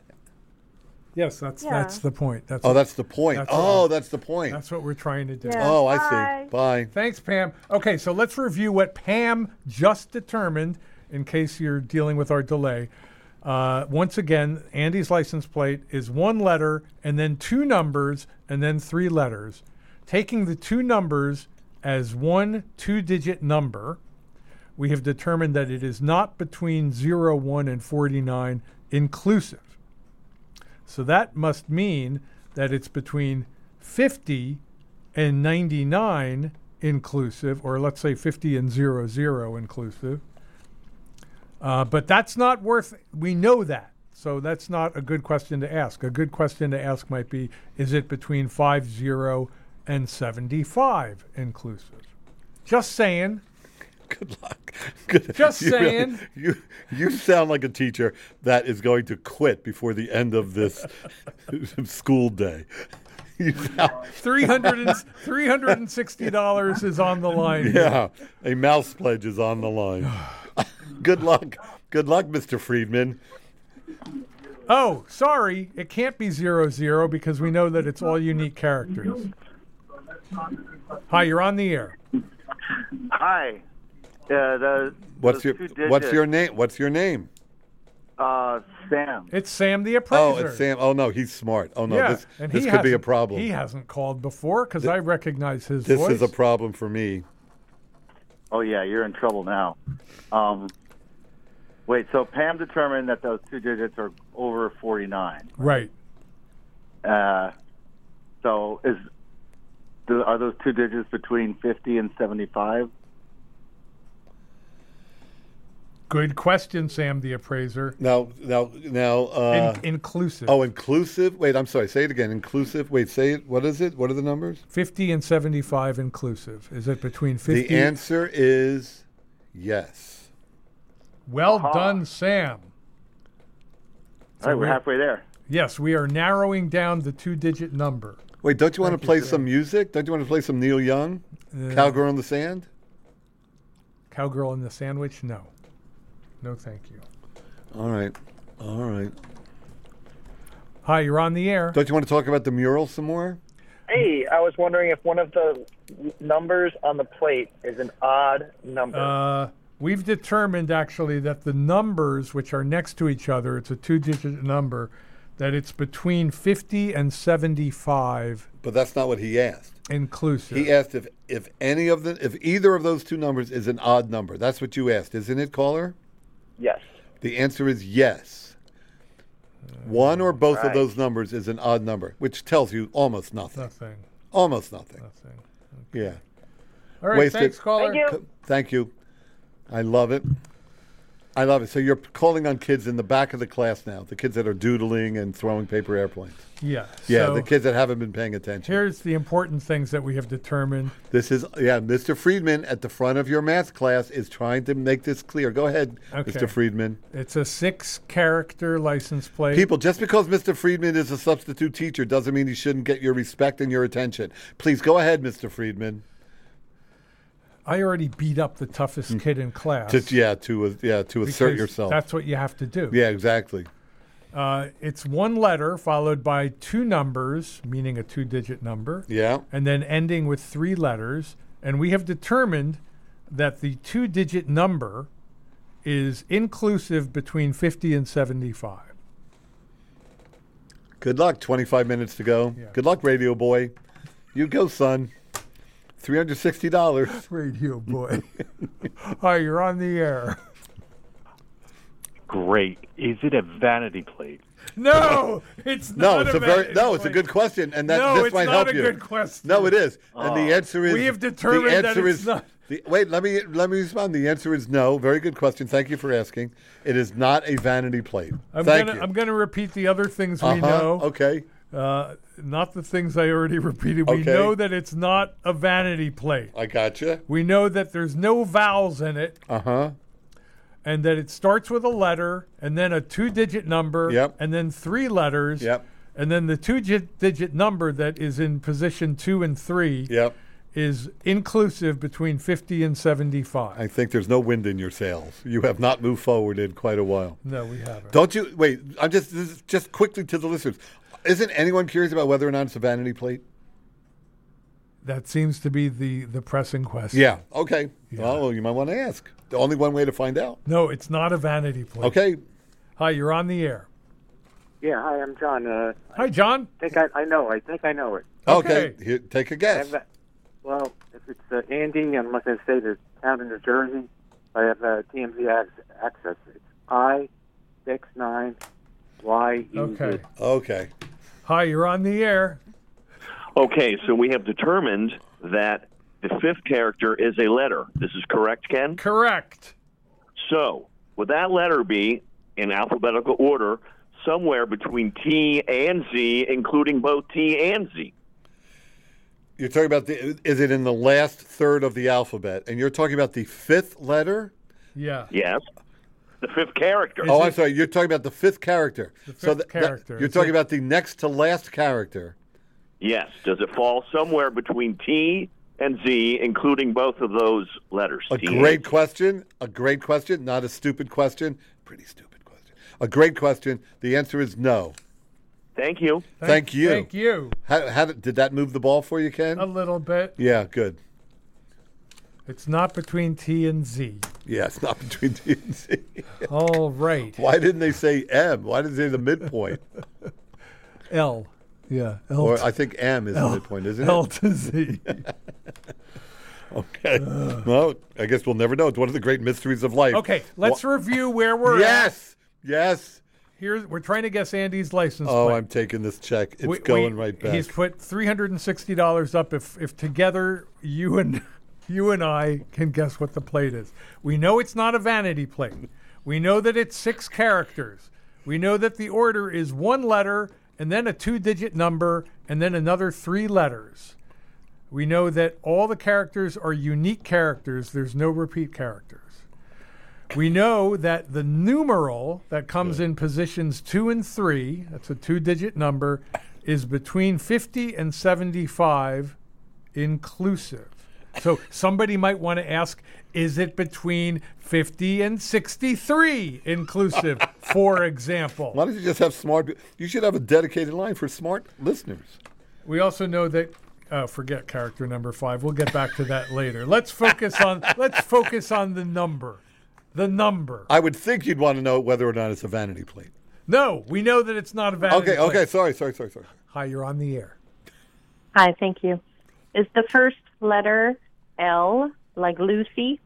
S5: Yes, that's the point. That's
S4: the point. That's the point.
S5: That's what we're trying to do.
S12: Yeah.
S4: Oh, I
S12: Bye.
S4: see. Bye.
S5: Thanks, Pam. Okay, so let's review what Pam just determined in case you're dealing with our delay. Once again, Andy's license plate is 1 letter and then 2 numbers and then 3 letters. Taking the 2 numbers as one 2-digit number, we have determined that it is not between 0, 1, and 49 inclusive. So that must mean that it's between 50 and 99 inclusive, or let's say 50 and 00 inclusive. But that's not we know that. So that's not a good question to ask. A good question to ask might be, is it between 50 and 75 inclusive? Just saying.
S4: Good luck.
S5: Just saying.
S4: You sound like a teacher that is going to quit before the end of this school day.
S5: $360 is on the line.
S4: Yeah, a mouse pledge is on the line. Good luck. Good luck, Mr. Friedman.
S5: Oh, sorry. It can't be 00 because we know that it's all unique characters. Hi, you're on the air.
S6: Hi.
S4: What's your name? What's your name?
S6: Sam.
S5: It's Sam the Appraiser.
S4: Oh, it's Sam. Oh no, he's smart. Oh no,
S5: Yeah,
S4: this could be a problem.
S5: He hasn't called before because I recognize his
S4: This
S5: voice.
S4: is a problem for me.
S6: Oh, yeah, you're in trouble now. Wait, so Pam determined that those two digits are over 49.
S5: Right.
S6: So are those two digits between 50 and 75?
S5: Good question, Sam the Appraiser.
S4: Now.
S5: Inclusive.
S4: Oh, inclusive. Wait, I'm sorry. Say it again. Inclusive. Wait, say it. What is it? What are the numbers?
S5: 50 and 75 inclusive. Is it between 50?
S4: The answer is yes.
S5: Well done, Sam.
S6: All right, we're halfway there.
S5: Yes, we are narrowing down the two-digit number.
S4: Wait, don't you want to play some music? Don't you want to play some Neil Young? Cowgirl in the Sand?
S5: Cowgirl in the Sandwich? No. No, thank you.
S4: All right.
S5: Hi, you're on the air.
S4: Don't you want to talk about the mural some more?
S13: Hey, I was wondering if one of the numbers on the plate is an odd number.
S5: We've determined, actually, that the numbers which are next to each other, it's a two-digit number, that it's between 50 and 75.
S4: But that's not what he asked.
S5: Inclusive.
S4: He asked if either of those two numbers is an odd number. That's what you asked, isn't it, caller?
S13: Yes.
S4: The answer is yes. One or both of those numbers is an odd number, which tells you almost nothing. Almost nothing.
S5: Okay.
S4: Yeah.
S5: All right,
S4: Wasted.
S5: thanks, caller.
S4: Thank you. I love it. So you're calling on kids in the back of the class now, the kids that are doodling and throwing paper airplanes.
S5: Yeah.
S4: Yeah,
S5: so
S4: the kids that haven't been paying attention.
S5: Here's the important things that we have determined.
S4: This is, Mr. Friedman at the front of your math class is trying to make this clear. Go ahead,
S5: Okay.
S4: Mr. Friedman.
S5: It's a 6-character license plate.
S4: People, just because Mr. Friedman is a substitute teacher doesn't mean he shouldn't get your respect and your attention. Please go ahead, Mr. Friedman.
S5: I already beat up the toughest kid in class.
S4: To assert yourself.
S5: That's what you have to do.
S4: Yeah, exactly.
S5: It's one letter followed by two numbers, meaning a two-digit number.
S4: Yeah.
S5: And then ending with three letters. And we have determined that the two-digit number is inclusive between 50 and 75.
S4: Good luck. 25 minutes to go. Yeah. Good luck, Radio Boy. You go, son. $360.
S5: Radio Boy. Hi, you're on the air.
S14: Great. Is it a vanity plate?
S5: No, it's not.
S4: It's a good question, and this might help you.
S5: No, it's not a good question.
S4: No, it is, and the answer is.
S5: We have determined that it's not.
S4: Wait, let me respond. The answer is no. Very good question. Thank you for asking. It is not a vanity plate. I'm
S5: going to repeat the other things we know.
S4: Okay.
S5: Not the things I already repeated. We know that it's not a vanity plate.
S4: I gotcha.
S5: We know that there's no vowels in it. And that it starts with a letter, and then a two-digit number, and then three letters, and then the two-digit number that is in position 2 and 3 is inclusive between 50 and 75.
S4: I think there's no wind in your sails. You have not moved forward in quite a while.
S5: No, we haven't.
S4: Don't you? Wait, this is just quickly to the listeners. Isn't anyone curious about whether or not it's a vanity plate?
S5: That seems to be the pressing question.
S4: Yeah. Okay. Yeah. Well, you might want to ask. The only one way to find out.
S5: No, it's not a vanity plate.
S4: Okay.
S5: Hi, you're on the air.
S15: Yeah. Hi, I'm John.
S5: Hi, John.
S15: I think I know it.
S4: Okay. Here, take a guess.
S15: Well, if it's Andy, I'm not going to say the town in New Jersey. I have TMZ access. It's I69YEZ.
S4: Okay.
S5: Hi, you're on the air.
S16: Okay, so we have determined that the fifth character is a letter. This is correct, Ken?
S5: Correct.
S16: So, would that letter be, in alphabetical order, somewhere between T and Z, including both T and Z?
S4: You're talking about is it in the last third of the alphabet? And you're talking about the fifth letter?
S5: Yeah.
S16: Yes. The fifth character.
S4: I'm sorry. You're talking about the fifth character.
S5: The fifth character.
S4: You're talking about the next to last character.
S16: Yes. Does it fall somewhere between T and Z, including both of those letters?
S4: A
S16: T
S4: great
S16: and Z?
S4: question. A great question. Not a stupid question. Pretty stupid question. A great question. The answer is no.
S16: Thank you.
S4: Thank you.
S5: Thank you.
S4: Did that move the ball for you, Ken?
S5: A little bit.
S4: Yeah, good.
S5: It's not between T and Z.
S4: Yeah, it's not between T and Z.
S5: All right.
S4: Why didn't they say M? Why did they say the midpoint?
S5: L. Yeah. L
S4: Or
S5: to-
S4: I think M is
S5: L-
S4: the midpoint, isn't
S5: L
S4: it?
S5: to Z.
S4: Okay. Well, I guess we'll never know. It's one of the great mysteries of life.
S5: Okay, let's review where we're at.
S4: Yes. Yes.
S5: We're trying to guess Andy's license
S4: Oh,
S5: plate.
S4: I'm taking this check. It's going right back.
S5: He's put $360 up. If together you and I can guess what the plate is. We know it's not a vanity plate. We know that it's 6 characters. We know that the order is 1 letter and then a 2-digit number and then another 3 letters. We know that all the characters are unique characters. There's no repeat characters. We know that the numeral that comes in positions 2 and 3, that's a 2-digit number, is between 50 and 75 inclusive. So somebody might want to ask, is it between 50 and 63 inclusive, for example?
S4: Why don't you just have smart? You should have a dedicated line for smart listeners.
S5: We also know that. Forget character number 5. We'll get back to that later. Let's focus on the number. The number.
S4: I would think you'd want to know whether or not it's a vanity plate.
S5: No, we know that it's not a vanity plate.
S4: Okay. Sorry.
S5: Hi, you're on the air.
S17: Hi, thank you. Is the first letter L, like Lucy?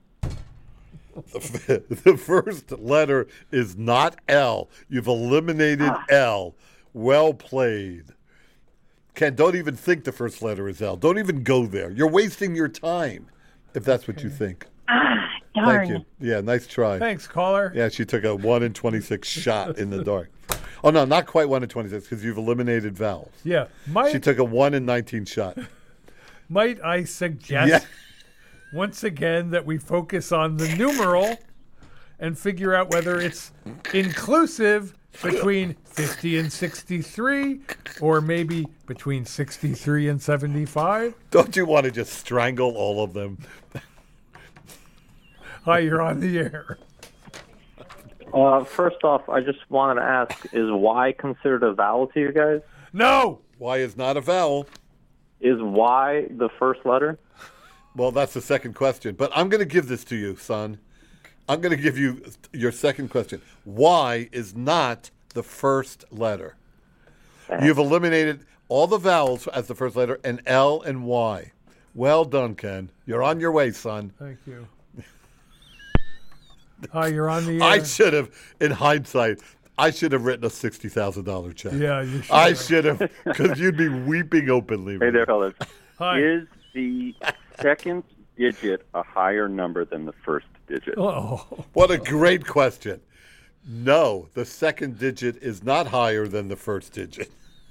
S4: The first letter is not L. You've eliminated L. Well played. Ken, don't even think the first letter is L. Don't even go there. You're wasting your time if that's what you think.
S17: Darn.
S4: Thank you. Yeah, nice try.
S5: Thanks, caller.
S4: Yeah, she took a 1 in 26 shot in the dark. Oh, no, not quite 1 in 26 because you've eliminated vowels.
S5: Yeah.
S4: She took a 1 in 19 shot.
S5: Might I suggest once again that we focus on the numeral and figure out whether it's inclusive between 50 and 63 or maybe between 63 and 75?
S4: Don't you want to just strangle all of them?
S5: Hi, you're on the air.
S15: First off, I just wanted to ask, is Y considered a vowel to you guys?
S5: No!
S4: Y is not a vowel.
S15: Is Y the first letter?
S4: Well, that's the second question. But I'm going to give this to you, son. I'm going to give you your second question. Y is not the first letter. You've eliminated all the vowels as the first letter and L and Y. Well done, Ken. You're on your way, son.
S5: Thank you. Hi, you're on the air.
S4: I should have, in hindsight, I should have written a $60,000 check.
S5: Yeah, you should.
S4: I should have, because you'd be weeping openly.
S14: Hey there, fellas.
S5: Hi.
S14: Is the second digit a higher number than the first digit?
S5: Oh.
S4: What a great question. No, the second digit is not higher than the first digit.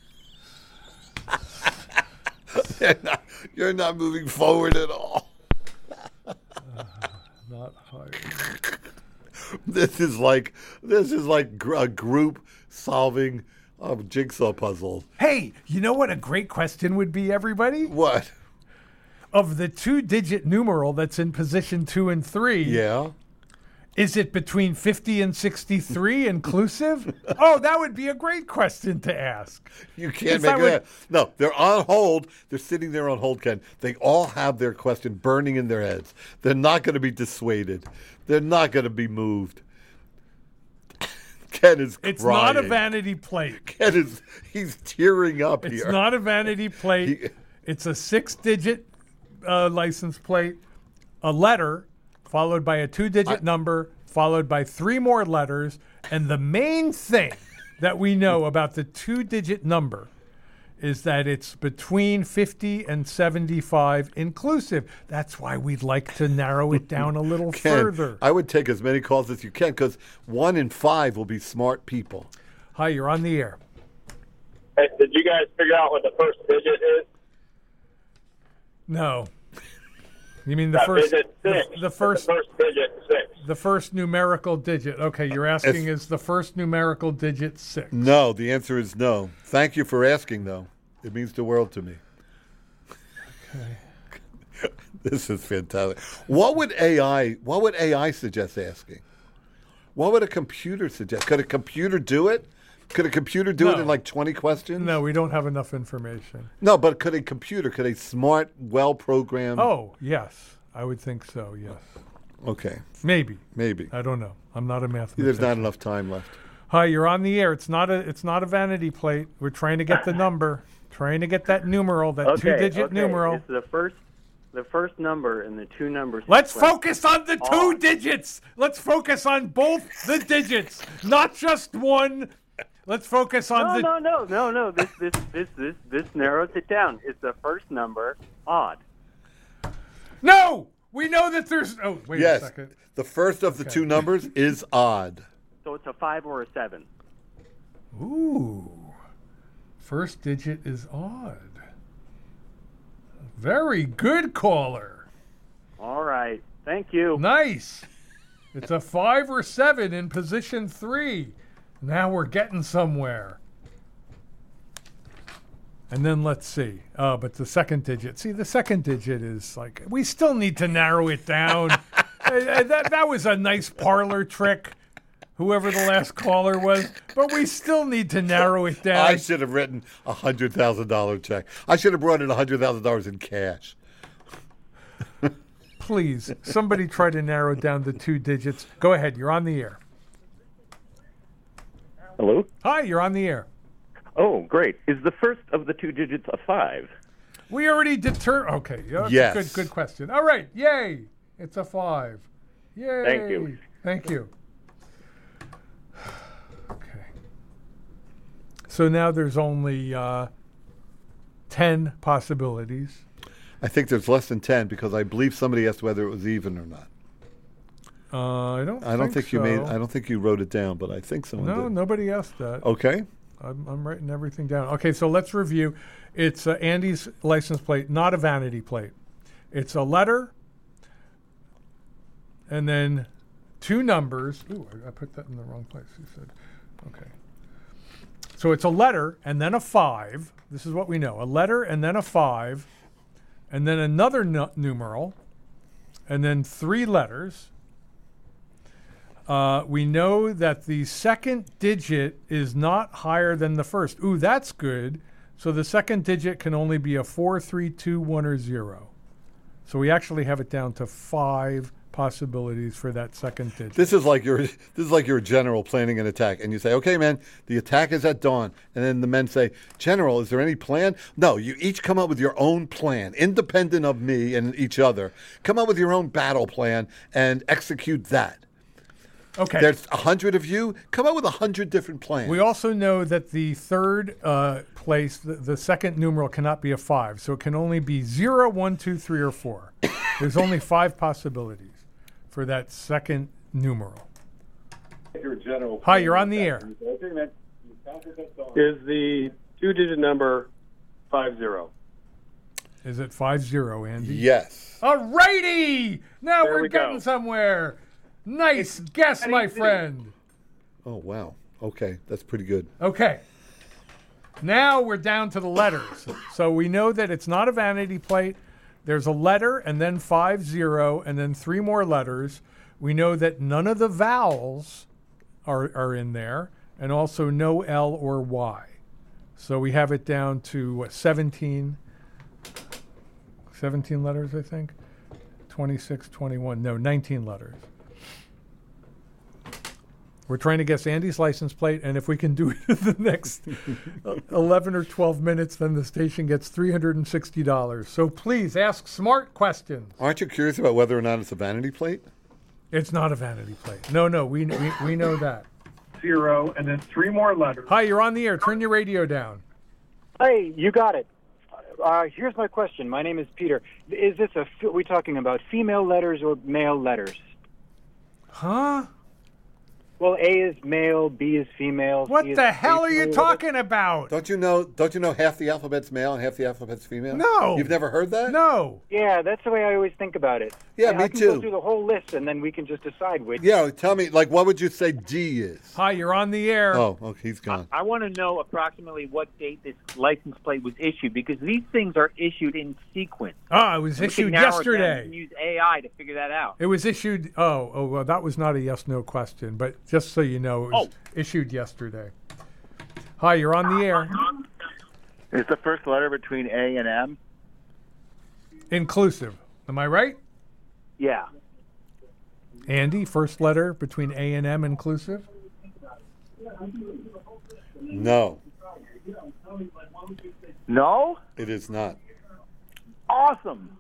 S4: You're not moving forward at all.
S5: Not higher.
S4: This is like a group solving a jigsaw puzzle.
S5: Hey, you know what a great question would be, everybody?
S4: What?
S5: Of the 2-digit numeral that's in position 2 and 3.
S4: Yeah.
S5: Is it between 50 and 63 inclusive? Oh, that would be a great question to ask.
S4: You can't make that. No, they're on hold. They're sitting there on hold, Ken. They all have their question burning in their heads. They're not going to be dissuaded. They're not going to be moved. Ken is crying.
S5: It's not a vanity plate.
S4: Ken is, he's tearing up here.
S5: It's not a vanity plate. It's a 6-digit license plate, a letter, followed by a 2-digit number, followed by 3 more letters. And the main thing that we know about the 2-digit number is that it's between 50 and 75 inclusive. That's why we'd like to narrow it down a little
S4: Ken,
S5: further.
S4: I would take as many calls as you can because 1 in 5 will be smart people.
S5: Hi, you're on the air.
S9: Hey, did you guys figure out what the first digit is?
S5: No. You mean the
S9: That
S5: first
S9: digit 6.
S5: the first
S9: The first digit 6.
S5: the first numerical digit. Okay, you're asking
S4: It's-
S5: is the first numerical digit 6?
S4: No, the answer is no. Thank you for asking, though. It means the world to me.
S5: Okay.
S4: This is fantastic. What would AI suggest asking? What would a computer suggest? Could a computer do it? Could a computer do it in like 20 questions?
S5: No, we don't have enough information.
S4: No, but could a smart, well-programmed...
S5: Oh, yes. I would think so, yes.
S4: Okay.
S5: Maybe.
S4: Maybe.
S5: I don't know. I'm not a mathematician.
S4: There's not enough time left.
S5: Hi, you're on the air. It's not a vanity plate. We're trying to get the number. Trying to get that numeral, that two-digit numeral.
S14: It's the first number and the two numbers.
S5: Let's focus on the two digits. Let's focus on both the digits, not just one. Let's focus on
S14: No. This narrows it down. It's the first number, odd.
S5: No, we know that there's. Oh, wait a second.
S4: The first of the two numbers is odd.
S14: So it's a 5 or a 7.
S5: Ooh. First digit is odd. Very good, caller.
S14: All right. Thank you.
S5: Nice. It's a 5 or 7 in position 3. Now we're getting somewhere. And then let's see. But the second digit. See, the second digit is like, we still need to narrow it down. That was a nice parlor trick, whoever the last caller was. But we still need to narrow it down.
S4: I should have written a $100,000 check. I should have brought in $100,000 in cash.
S5: Please, somebody try to narrow down the two digits. Go ahead. You're on the air.
S16: Hello?
S5: Hi, you're on the air.
S16: Oh, great. Is the first of the two digits a 5?
S5: We already determined. Okay.
S16: Yes.
S5: Good question. All right. Yay. It's a 5. Yay.
S16: Thank you.
S5: Thank you. Okay. So now there's only 10 possibilities.
S4: I think there's less than 10 because I believe somebody asked whether it was even or not.
S5: I don't think
S4: you
S5: so.
S4: I don't think you wrote it down, but I think someone did.
S5: No, nobody asked that.
S4: Okay.
S5: I'm writing everything down. Okay, so let's review. It's Andy's license plate, not a vanity plate. It's a letter, and then two numbers. Ooh, I put that in the wrong place. You said, okay. So it's a letter and then a 5. This is what we know. A letter and then a 5, and then another numeral, and then 3 letters. We know that the second digit is not higher than the first. Ooh, that's good. So the second digit can only be a 4, 3, 2, 1, or 0. So we actually have it down to 5 possibilities for that second digit.
S4: This is like your general planning an attack, and you say, "Okay, man, the attack is at dawn." And then the men say, "General, is there any plan?" No, you each come up with your own plan, independent of me and each other. Come up with your own battle plan and execute that.
S5: Okay.
S4: There's 100 of you. Come up with 100 different plans.
S5: We also know that the third place, the second numeral, cannot be a 5. So it can only be 0, 1, 2, 3, or 4. There's only 5 possibilities for that second numeral. Hi, you're on the air.
S18: Is the two-digit number 50?
S5: Is it 50, Andy?
S4: Yes.
S5: All righty! Now
S18: There
S5: we're
S18: we
S5: getting
S18: go.
S5: somewhere. Nice guess, my friend.
S4: Oh, wow. Okay, that's pretty good.
S5: Okay. Now we're down to the letters. So we know that it's not a vanity plate. There's a letter and then 50 and then 3 more letters. We know that none of the vowels are in there, and also no L or Y. So we have it down to 17 letters, I think. 26, 21. No, 19 letters. We're trying to guess Andy's license plate, and if we can do it in the next 11 or 12 minutes, then the station gets $360. So please ask smart questions.
S4: Aren't you curious about whether or not it's a vanity plate?
S5: It's not a vanity plate. No, we know that.
S18: 0, and then 3 more letters.
S5: Hi, you're on the air. Turn your radio down.
S19: Hey, you got it. Here's my question. My name is Peter. Is this are we talking about female letters or male letters?
S5: Huh?
S19: Well, A is male, B is female.
S5: What
S19: C is
S5: the hell are you
S19: female.
S5: talking about?
S4: Don't you know half the alphabet's male and half the alphabet's female?
S5: No.
S4: You've never heard that?
S5: No.
S19: Yeah, that's the way I always think about it.
S4: Yeah,
S19: I
S4: me
S19: can
S4: too.
S19: go through the whole list, and then we can just decide which.
S4: Yeah, tell me, like, what would you say D is?
S5: Hi, you're on the air.
S4: Oh, okay, he's gone.
S14: I want to know approximately what date this license plate was issued, because these things are issued in sequence.
S5: Ah, it was
S14: We can
S5: issued
S14: narrow it down
S5: yesterday.
S14: and use AI to figure that out.
S5: It was issued. Oh, well, that was not a yes/no question, but just so you know, it was issued yesterday. Hi, you're on the air.
S9: Is the first letter between A and M?
S5: Inclusive. Am I right?
S9: Yeah.
S5: Andy, first letter between A and M inclusive?
S4: No,
S9: No?
S4: it is not.
S9: Awesome.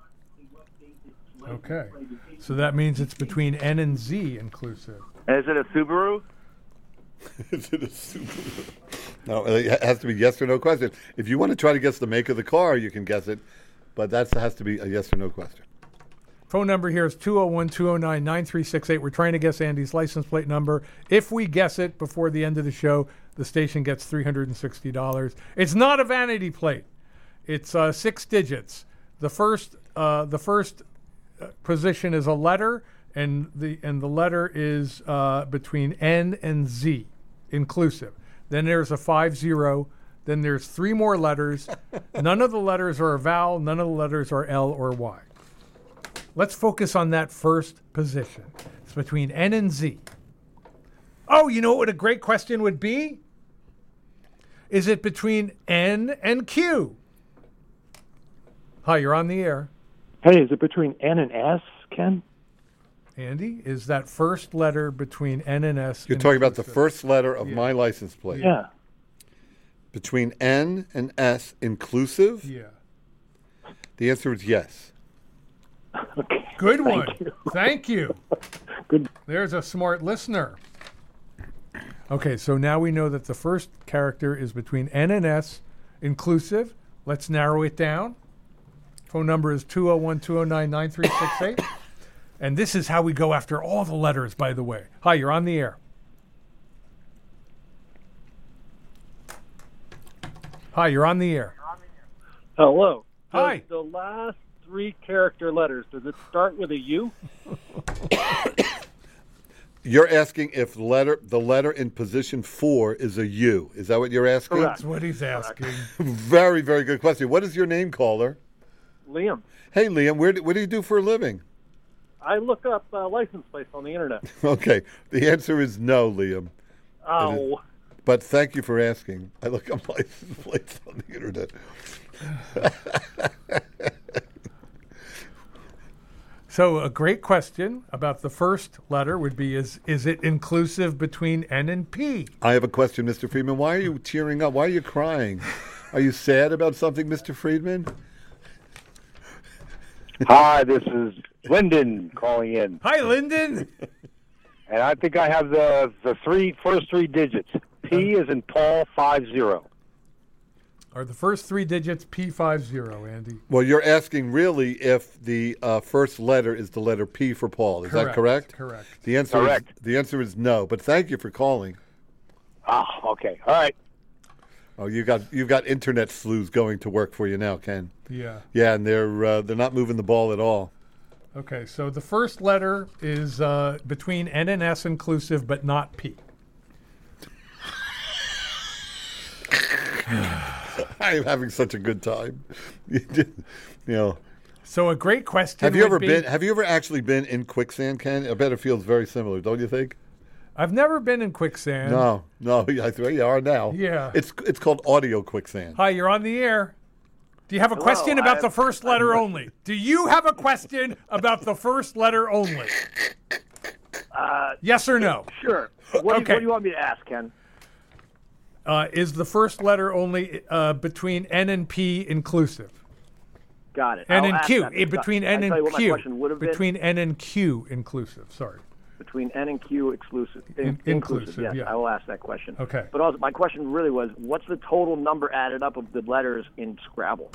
S5: Okay. So that means it's between N and Z inclusive.
S9: Is it a Subaru?
S4: Is it a Subaru? No, it has to be yes or no question. If you want to try to guess the make of the car, you can guess it, but that has to be a yes or no question.
S5: Phone number here is 201-209-9368. We're trying to guess Andy's license plate number. If we guess it before the end of the show, the station gets $360. It's not a vanity plate. It's 6 digits. The first position is a letter, and the letter is between N and Z, inclusive. Then there's a 50. Then there's 3 more letters. None of the letters are a vowel. None of the letters are L or Y. Let's focus on that first position. It's between N and Z. Oh, you know what a great question would be? Is it between N and Q? Hi, you're on the air.
S15: Hey, is it between N and S, Ken?
S5: Andy, is that first letter between N and S?
S4: You're talking about the first letter of my license plate.
S15: Yeah.
S4: Between N and S inclusive?
S5: Yeah.
S4: The answer is yes.
S5: Good one. Thank you. Good. There's a smart listener. Okay, so now we know that the first character is between N and S, inclusive. Let's narrow it down. Phone number is 201-209-9368. And this is how we go after all the letters, by the way. Hi, you're on the air. Hi, you're on the air.
S18: Hello.
S5: Hi.
S18: Does the last 3 character letters, does it start with a U?
S4: You're asking if the letter in position 4 is a U. Is that what you're asking?
S18: Correct.
S5: That's what he's asking.
S4: Very, very good question. What is your name, caller?
S18: Liam.
S4: Hey, Liam, what do you do for a living?
S18: I look up license plates on the internet.
S4: Okay. The answer is no, Liam.
S18: Oh.
S4: But thank you for asking. I look up license plates on the internet.
S5: So a great question about the first letter would be, is it inclusive between N and P?
S4: I have a question, Mr. Friedman. Why are you tearing up? Why are you crying? Are you sad about something, Mr. Friedman?
S20: Hi, this is Lyndon calling in.
S5: Hi, Lyndon.
S20: And I think I have the first three digits. P is in Paul 50.
S5: Are the first 3 digits P50, Andy?
S4: Well, you're asking really if the first letter is the letter P for Paul. Is that correct?
S5: Correct.
S4: The answer is no. But thank you for calling.
S20: Ah, okay. All right.
S4: Oh, you've got internet sleuths going to work for you now, Ken.
S5: Yeah.
S4: Yeah, and they're not moving the ball at all.
S5: Okay, so the first letter is between N and S inclusive, but not P.
S4: I am having such a good time.
S5: So a great question.
S4: Have you ever actually been in quicksand, Ken? I bet it feels very similar, don't you think?
S5: I've never been in quicksand.
S4: No, I think you are now.
S5: Yeah.
S4: It's called audio quicksand.
S5: Hi, you're on the air. Do you have a question about the first letter only? Do you have a question about the first letter only? Yes or no?
S9: Sure. What do you want me to ask, Ken?
S5: Is the first letter only between N and P inclusive?
S9: Got it.
S5: N
S9: I'll
S5: and
S9: ask
S5: Q.
S9: that.
S5: Between N
S9: I'll tell you
S5: and
S9: what my
S5: Q.
S9: question would have been.
S5: Between N and Q inclusive. Sorry.
S9: Between N and Q inclusive.
S5: Inclusive,
S9: Yes,
S5: yeah.
S9: I will ask that question.
S5: Okay.
S9: But also, my question really was, what's the total number added up of the letters in Scrabble?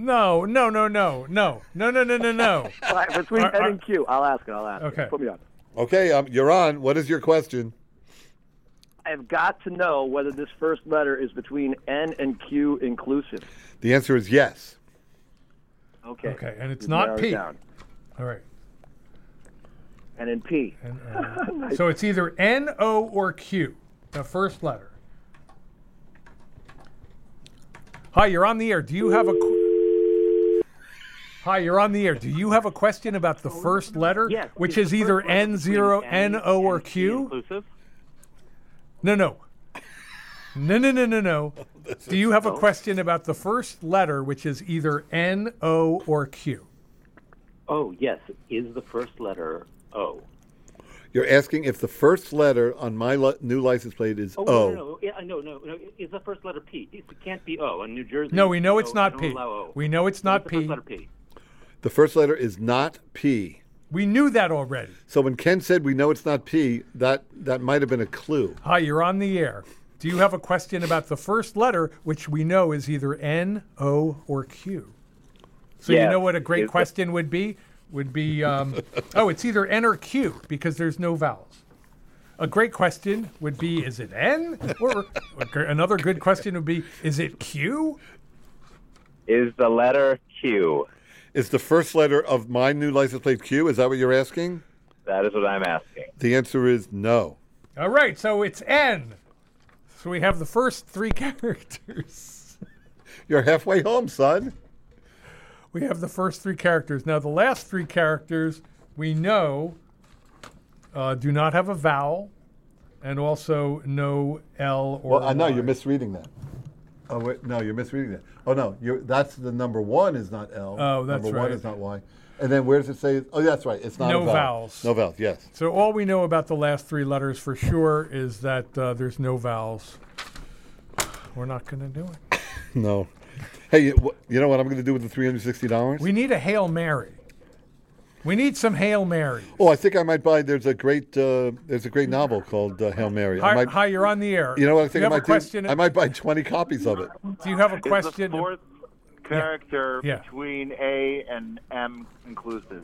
S5: No.
S9: Between N and Q. I'll ask it.
S5: Okay.
S9: Put me on.
S4: Okay, you're on. What is your question?
S9: I've got to know whether this first letter is between N and Q inclusive.
S4: The answer is yes.
S9: Okay.
S5: Okay, and it's
S9: We've
S5: not
S9: narrowed
S5: P.
S9: it down.
S5: All right.
S9: And in P.
S5: Nice. So it's either N, O, or Q, the first letter. Hi, you're on the air. Do you have a... Hi, you're on the air. Do you have a question about the first letter,
S21: Yes.
S5: which
S21: Is
S5: is
S21: the
S5: either
S21: first letter
S5: N0,
S21: between
S5: N,
S21: N
S5: O, or
S21: and P
S5: Q?
S21: inclusive?
S5: No. No. Do you have a question about the first letter, which is either N, O, or Q?
S21: Oh, yes. Is the first letter O?
S4: You're asking if the first letter on my new license plate is O.
S21: No. Yeah, no. Is the first letter P? It can't be O. In New Jersey,
S5: No, we know it's not
S21: don't
S5: P.
S21: allow O.
S5: We know it's not
S21: What's the first
S5: P.
S21: letter P?
S4: The first letter is not P.
S5: We knew that already.
S4: So when Ken said we know it's not P, that might have been a clue.
S5: Hi, you're on the air. Do you have a question about the first letter, which we know is either N, O, or Q? So
S21: Yes.
S5: you know what a great question would be? It's either N or Q because there's no vowels. A great question would be, is it N? Or another good question would be, is it Q?
S10: Is the letter Q?
S4: Is the first letter of my new license plate Q? Is that what you're asking?
S10: That is what I'm asking.
S4: The answer is no.
S5: All right, so it's N. So we have the first three characters.
S4: You're halfway home, son.
S5: We have the first three characters. Now, the last three characters we know do not have a vowel and also no L or
S4: Well, I know
S5: Y.
S4: you're misreading that. Oh, wait, no, you're misreading that. Oh, no, that's the number one is not L.
S5: Oh, that's
S4: number
S5: right.
S4: one is not Y. And then where does it say? Oh, that's right. It's not
S5: No
S4: a vowel.
S5: vowels.
S4: No vowels, yes.
S5: So all we know about the last three letters for sure is that there's no vowels. We're not going to do it.
S4: No. Hey, you know what I'm going to do with the $360?
S5: We need a Hail Mary. We need some Hail Mary.
S4: Oh, I think I might buy. There's a great novel called Hail Mary.
S5: Hi, you're on the air.
S4: You know what I think
S5: Do
S4: I
S5: you have
S4: might
S5: a question?
S4: do? I might buy 20 copies of it.
S5: Do you have a
S22: Is the
S5: question?
S22: fourth character
S5: Yeah.
S22: between A and M inclusive?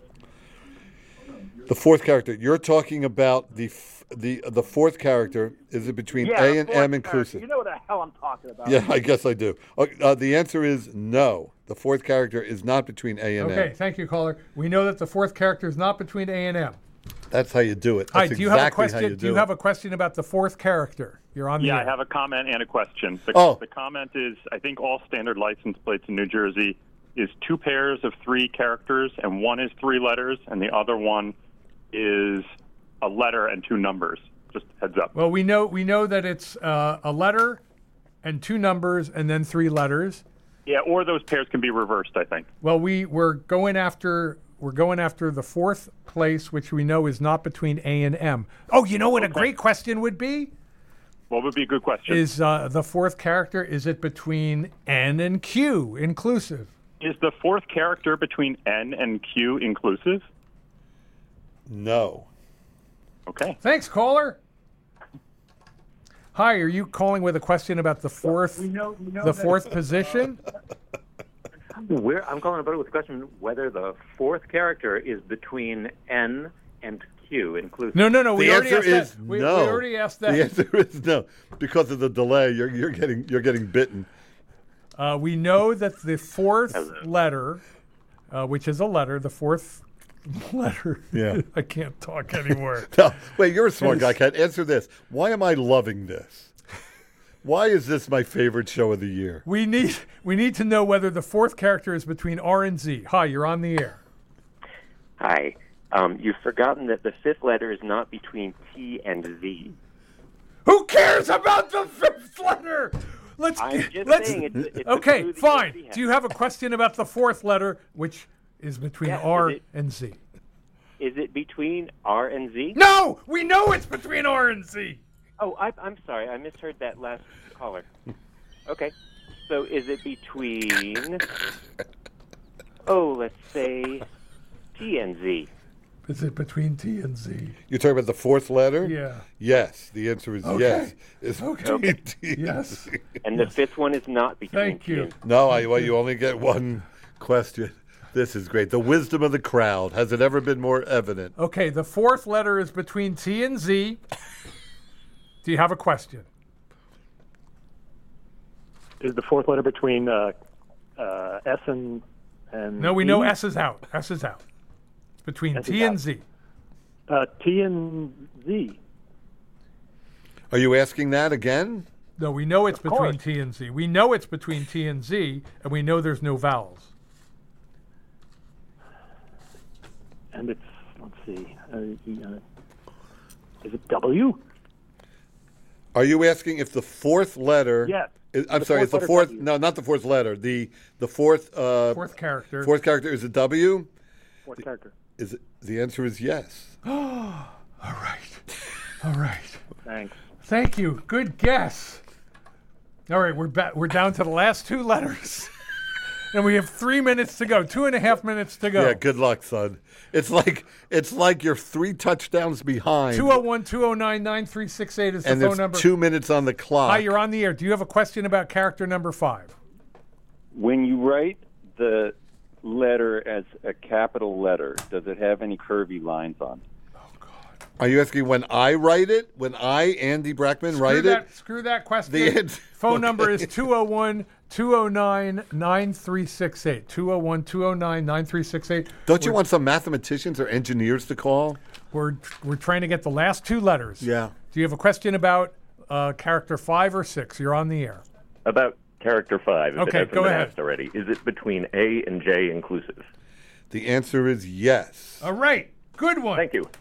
S4: The fourth character. You're talking about the fourth character. Is it between A and M inclusive?
S6: You know what the hell I'm talking about.
S4: Yeah, I guess I do. The answer is no. The fourth character is not between A and
S5: Okay,
S4: M.
S5: thank you, caller. We know that the fourth character is not between A and M.
S4: That's how you do it.
S5: Hi,
S4: That's
S5: do you have a
S4: exactly how
S5: question?
S4: you
S5: Do you
S4: it.
S5: have a question about the fourth character? You're on the
S23: Yeah, I
S5: air.
S23: have a comment and a question. The comment is, I think all standard license plates in New Jersey is 2 pairs of 3 characters, and one is 3 letters, and the other one is a letter and 2 numbers. Just heads up.
S5: Well, we know that it's a letter and 2 numbers and then 3 letters.
S23: Yeah, or those pairs can be reversed, I think.
S5: Well, we're going after the fourth place, which we know is not between A and M. Oh, you know what a great question would be?
S23: What would be a good question?
S5: Is the fourth character, is it between N and Q inclusive?
S23: Is the fourth character between N and Q inclusive?
S4: No.
S23: Okay.
S5: Thanks, caller. Hi, are you calling with a question about the fourth, the fourth position?
S21: I'm calling about it with a question whether the fourth character is between N and Q inclusive.
S5: No.
S4: The
S5: We already
S4: answer
S5: asked
S4: is
S5: that. We
S4: no.
S5: already asked that.
S4: The answer is no. Because of the delay, you're getting bitten.
S5: We know that the fourth letter, which is a letter, the fourth letter.
S4: Yeah.
S5: I can't talk anymore.
S4: No, wait, you're a smart guy, Cat. Answer this. Why am I loving this? Why is this my favorite show of the year?
S5: We need to know whether the fourth character is between R and Z. Hi, you're on the air.
S24: Hi. You've forgotten that the fifth letter is not between T and Z.
S5: Who cares about the fifth letter?
S24: I'm just saying it's a clue
S5: Okay,
S24: that
S5: fine.
S24: you have.
S5: Do you have a question about the fourth letter, which is between R and Z?
S24: Is it between R and Z?
S5: No! We know it's between R and Z!
S24: Oh, I'm sorry. I misheard that last caller. Okay. So is it between, let's say, T and Z?
S5: Is it between T and Z?
S4: You're talking about the fourth letter?
S5: Yeah.
S4: Yes. The answer is
S5: Okay.
S4: yes. It's
S5: Okay.
S4: between T and
S5: Yes.
S4: Z.
S24: And the fifth one is not between
S5: Thank
S24: T
S5: you.
S24: and Z.
S4: No, you only get one question. This is great. The wisdom of the crowd. Has it ever been more evident?
S5: Okay, the fourth letter is between T and Z. Do you have a question?
S1: Is the fourth letter between S and
S5: No, we know S is out. S is out. It's between
S1: S is
S5: T and
S1: out.
S5: Z.
S1: T and Z.
S4: Are you asking that again?
S5: No, we know it's
S1: Of
S5: between
S1: course.
S5: T and Z. We know it's between T and Z, and we know there's no vowels.
S1: And it's, let's see, is it W?
S4: Are you asking if the fourth letter?
S1: Yes.
S4: I'm
S1: The
S4: sorry. It's the
S1: fourth
S4: fourth.
S1: letter
S4: No, not the fourth letter. The fourth.
S5: Fourth character.
S4: Fourth character is a W.
S1: Fourth character.
S4: Is it, the answer is yes.
S5: All right. All right.
S1: Thanks.
S5: Thank you. Good guess. All right, we're down to the last two letters. And we have 3 minutes to go. 2.5 minutes to go.
S4: Yeah. Good luck, son. It's like you're 3 touchdowns behind.
S5: 201-209-9368 is the
S4: and
S5: phone
S4: there's
S5: number.
S4: 2 minutes on the clock.
S5: Hi, you're on the air. Do you have a question about character number 5?
S2: When you write the letter as a capital letter, does it have any curvy lines on it?
S4: Are you asking when I write it? When I, Andy Brackman, write it?
S5: Screw that question.
S4: The
S5: Phone number is 201-209-9368. 201-209-9368.
S4: Don't you want some mathematicians or engineers to call?
S5: We're trying to get the last two letters.
S4: Yeah.
S5: Do you have a question about character 5 or 6? You're on the air.
S16: About character 5, if
S5: Okay,
S16: it hasn't
S5: go
S16: been
S5: ahead.
S16: asked already. Is it between A and J inclusive?
S4: The answer is yes.
S5: All right. Good one.
S16: Thank you.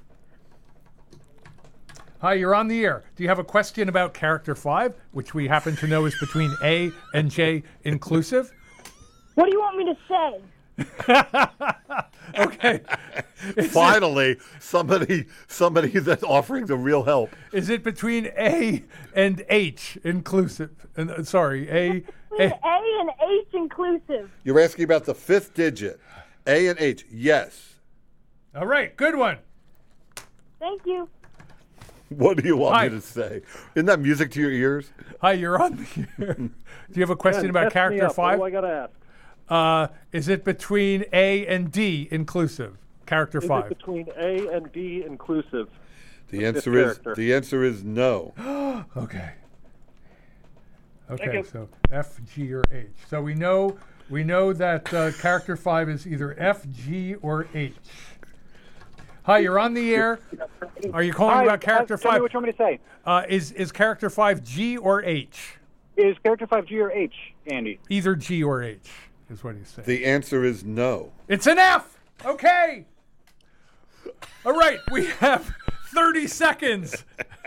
S5: Hi, you're on the air. Do you have a question about character 5, which we happen to know is between A and J inclusive?
S11: What do you want me to say?
S5: Okay.
S4: Finally, somebody that's offering the real help.
S5: Is it between A and H inclusive? Sorry, A
S11: A and H inclusive.
S4: You're asking about the 5th digit. A and H. Yes.
S5: All right. Good one.
S11: Thank you.
S4: What do you want
S5: Hi.
S4: me to say? Isn't that music to your ears?
S5: Hi, you're on the air. Do you have a question about character 5?
S1: What do I got to ask?
S5: Is it between A and D inclusive? Character
S1: Is it
S5: 5.
S1: between A and D inclusive?
S4: The answer is no.
S5: Okay.
S1: Thank
S5: Okay,
S1: you.
S5: so F, G, or H. So we know that character 5 is either F, G, or H. Hi, you're on the air. Are you calling
S19: Hi,
S5: about character
S19: tell
S5: 5?
S19: me what you want me to say.
S5: Is character 5 G or H?
S19: Is character 5 G or H, Andy?
S5: Either G or H is what he's saying.
S4: The answer is no.
S5: It's an F. Okay. All right, we have 30 seconds.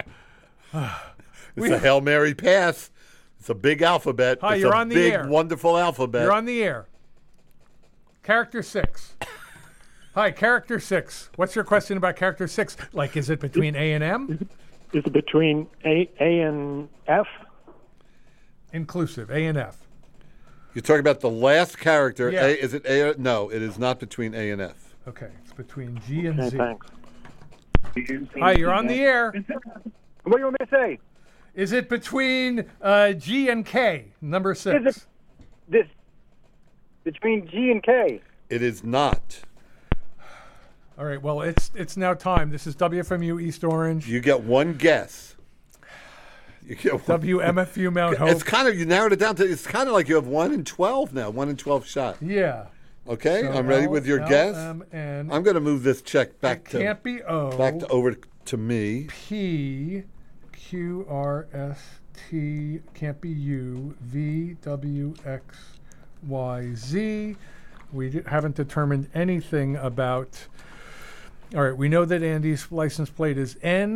S4: It's a Hail Mary pass. It's a big alphabet.
S5: Hi,
S4: it's
S5: you're
S4: a
S5: on the
S4: big,
S5: air.
S4: wonderful alphabet.
S5: You're on the air. Character 6. Hi, character 6. What's your question about character 6? Like, is it between A and M?
S1: Is it between A and F?
S5: Inclusive, A and F.
S4: You're talking about the last character.
S5: Yeah.
S4: Is it A? No, it is not between A and F.
S5: Okay, it's between G and
S1: Okay,
S5: Z.
S1: thanks.
S5: Hi, you're on the air.
S19: What do you want me to say?
S5: Is it between G and K, number 6?
S19: Is it between G and K?
S4: It is not.
S5: All right, well, it's now time. This is WFMU East Orange.
S4: You get one guess. You get one.
S5: WMFU Mount Hope.
S4: It's kind of, you narrowed it down to, it's kind of like you have 1 in 12 now, 1 in 12 shot.
S5: Yeah.
S4: Okay,
S5: So
S4: I'm ready with your guess.
S5: LMN.
S4: I'm going to move this check back
S5: It can't be O.
S4: back to over to me.
S5: P, Q, R, S, T, can't be U, V, W, X, Y, Z. We haven't determined anything about. All right, we know that Andy's license plate is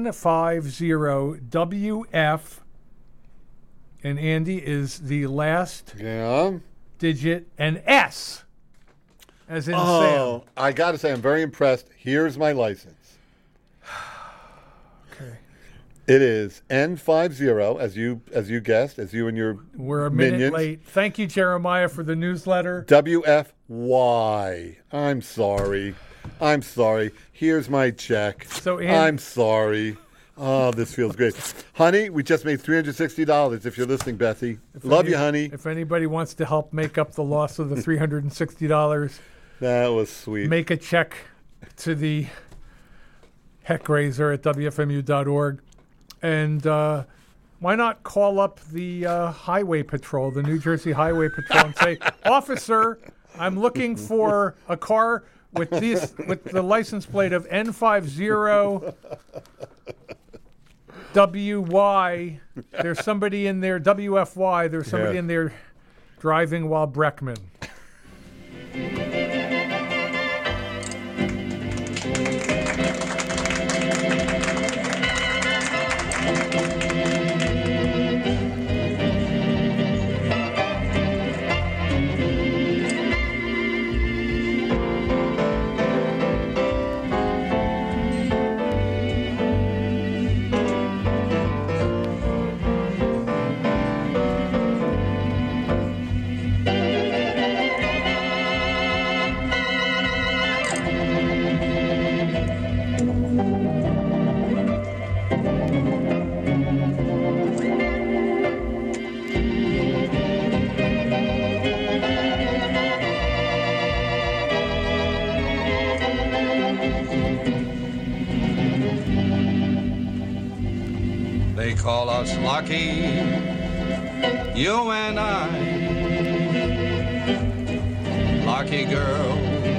S5: N50WF, and Andy is the last digit, and S, as in Sam.
S4: I got to say, I'm very impressed. Here's my license.
S5: Okay.
S4: It is N50, as you guessed, as you and your
S5: We're a minute
S4: minions.
S5: late. Thank you, Jeremiah, for the newsletter.
S4: WFY. I'm sorry. Here's my check.
S5: So,
S4: I'm sorry. Oh, this feels great. Honey, we just made $360 if you're listening, Bethy. Love you, honey.
S5: If anybody wants to help make up the loss of the $360,
S4: That was sweet.
S5: Make a check to the Heckraiser at WFMU.org. And why not call up the Highway Patrol, the New Jersey Highway Patrol, and say, Officer, I'm looking for a car with the license plate of N50WY. There's somebody in there, WFY. There's somebody in there driving while Breckman.
S3: They call us lucky, you and I. Lucky girl,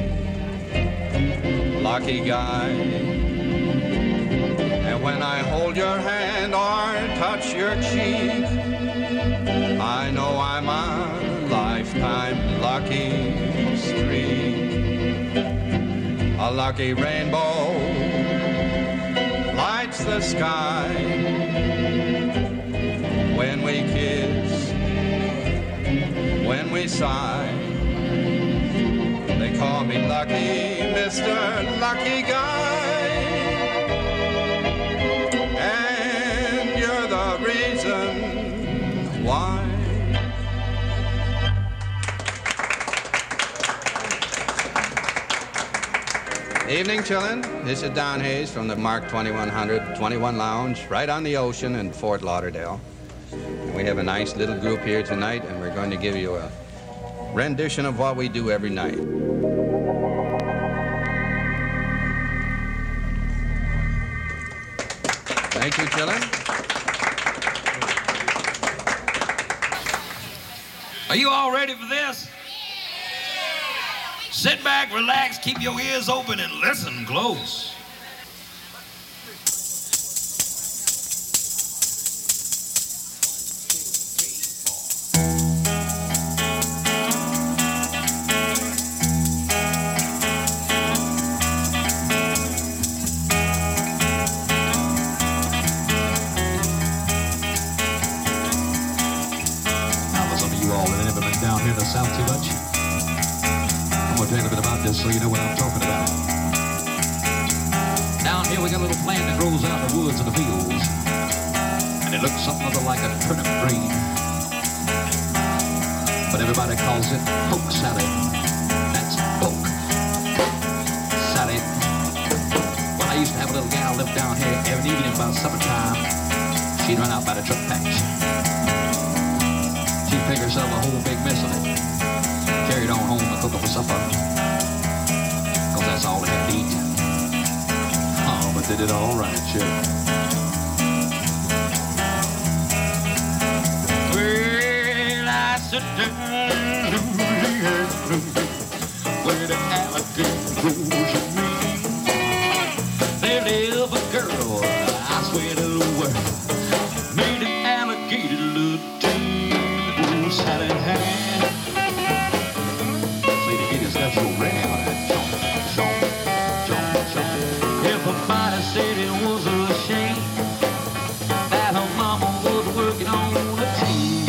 S3: lucky guy. And when I hold your hand or touch your cheek, I know I'm a lifetime lucky streak. A lucky rainbow lights the sky. When we kiss, when we sigh, they call me lucky, Mr. Lucky Guy. And you're the reason why. Evening, chillin'. This is Don Hayes from the Mark 2100 21 Lounge, right on the ocean in Fort Lauderdale. We have a nice little group here tonight, and we're going to give you a rendition of what we do every night. Thank you, chillin'.
S7: Are you all ready for this? Sit back, relax, keep your ears open, and listen close.
S8: So you know what I'm talking about. Down here we got a little plant that grows out in the woods and the fields, and it looks something other like a turnip green, but everybody calls it poke salad. That's poke salad. Well, I used to have a little gal live down here every evening about supper time. She'd run out by the truck patch. She'd pick herself a whole big mess of it, carry it on home and cook it for supper. That's all they had to eat. Oh, but they did all right, sure. Well, I sit down where the alligator grows in me. There live a girl, I swear to the world, made an alligator look too salad hand. Say the kitty's got your red on it. Everybody said it was a shame that her mama was working on the team.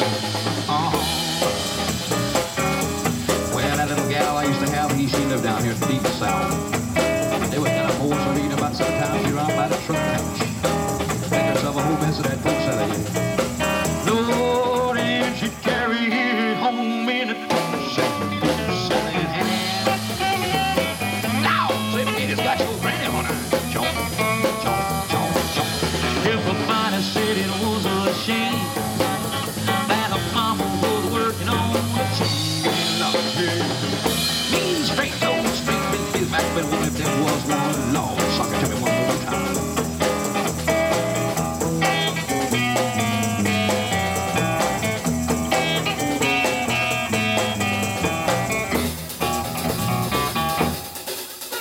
S8: Well, that little gal I used to have, she lived down here in the deep south. They would kind of force her eating about sometimes she run by the truck patch. Make herself a whole mess of that poke salad. Lord, and she'd carry it home in a poke salad hand. Now, say it's got your granny on her. Everybody said it was a shame that her mama was working on the team. Mean straight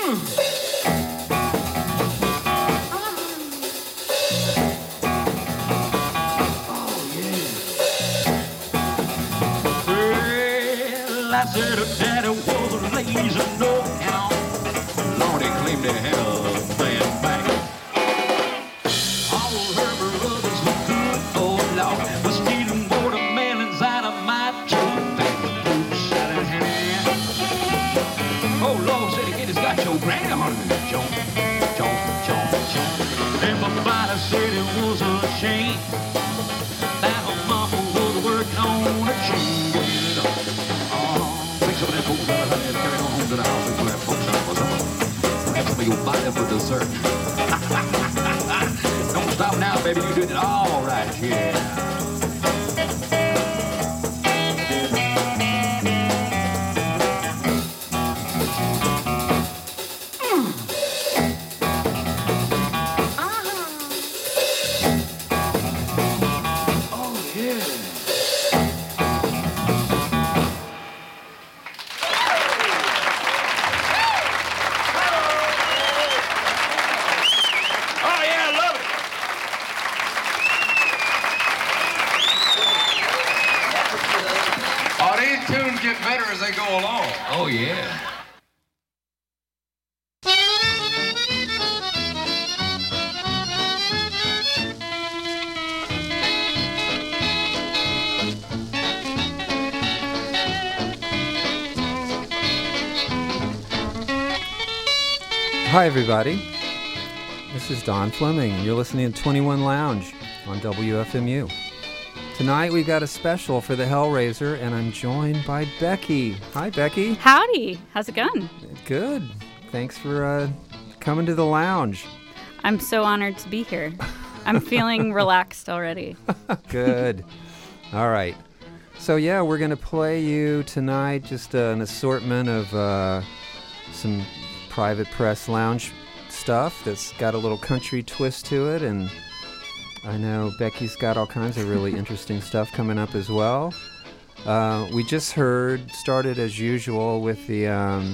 S8: Well, I said her daddy was a lazy no count. Lord, he claimed to have a bad back. All her brothers were good, oh Lord, was stealing watermelons out of my truck. That was boots out of hand. Oh Lord, said again, it's got your granny on it. Jump, jump, jump, jump. Everybody said it was a shame that her mama was working on a chain. Take some of that folks out of there and carry it on home to the house and let folks out for supper. Have some of your body for dessert. Don't stop now, baby. You did it all right, yeah. Oh, yeah.
S12: Hi, everybody. This is Don Fleming. You're listening to 21 Lounge on WFMU. Tonight we got a special for the Hellraiser, and I'm joined by Becky. Hi, Becky.
S13: Howdy. How's it going?
S12: Good. Thanks for coming to the lounge.
S13: I'm so honored to be here. I'm feeling relaxed already.
S12: Good. All right. So, yeah, we're going to play you tonight just an assortment of some private press lounge stuff that's got a little country twist to it, and I know Becky's got all kinds of really interesting stuff coming up as well. We just started as usual with the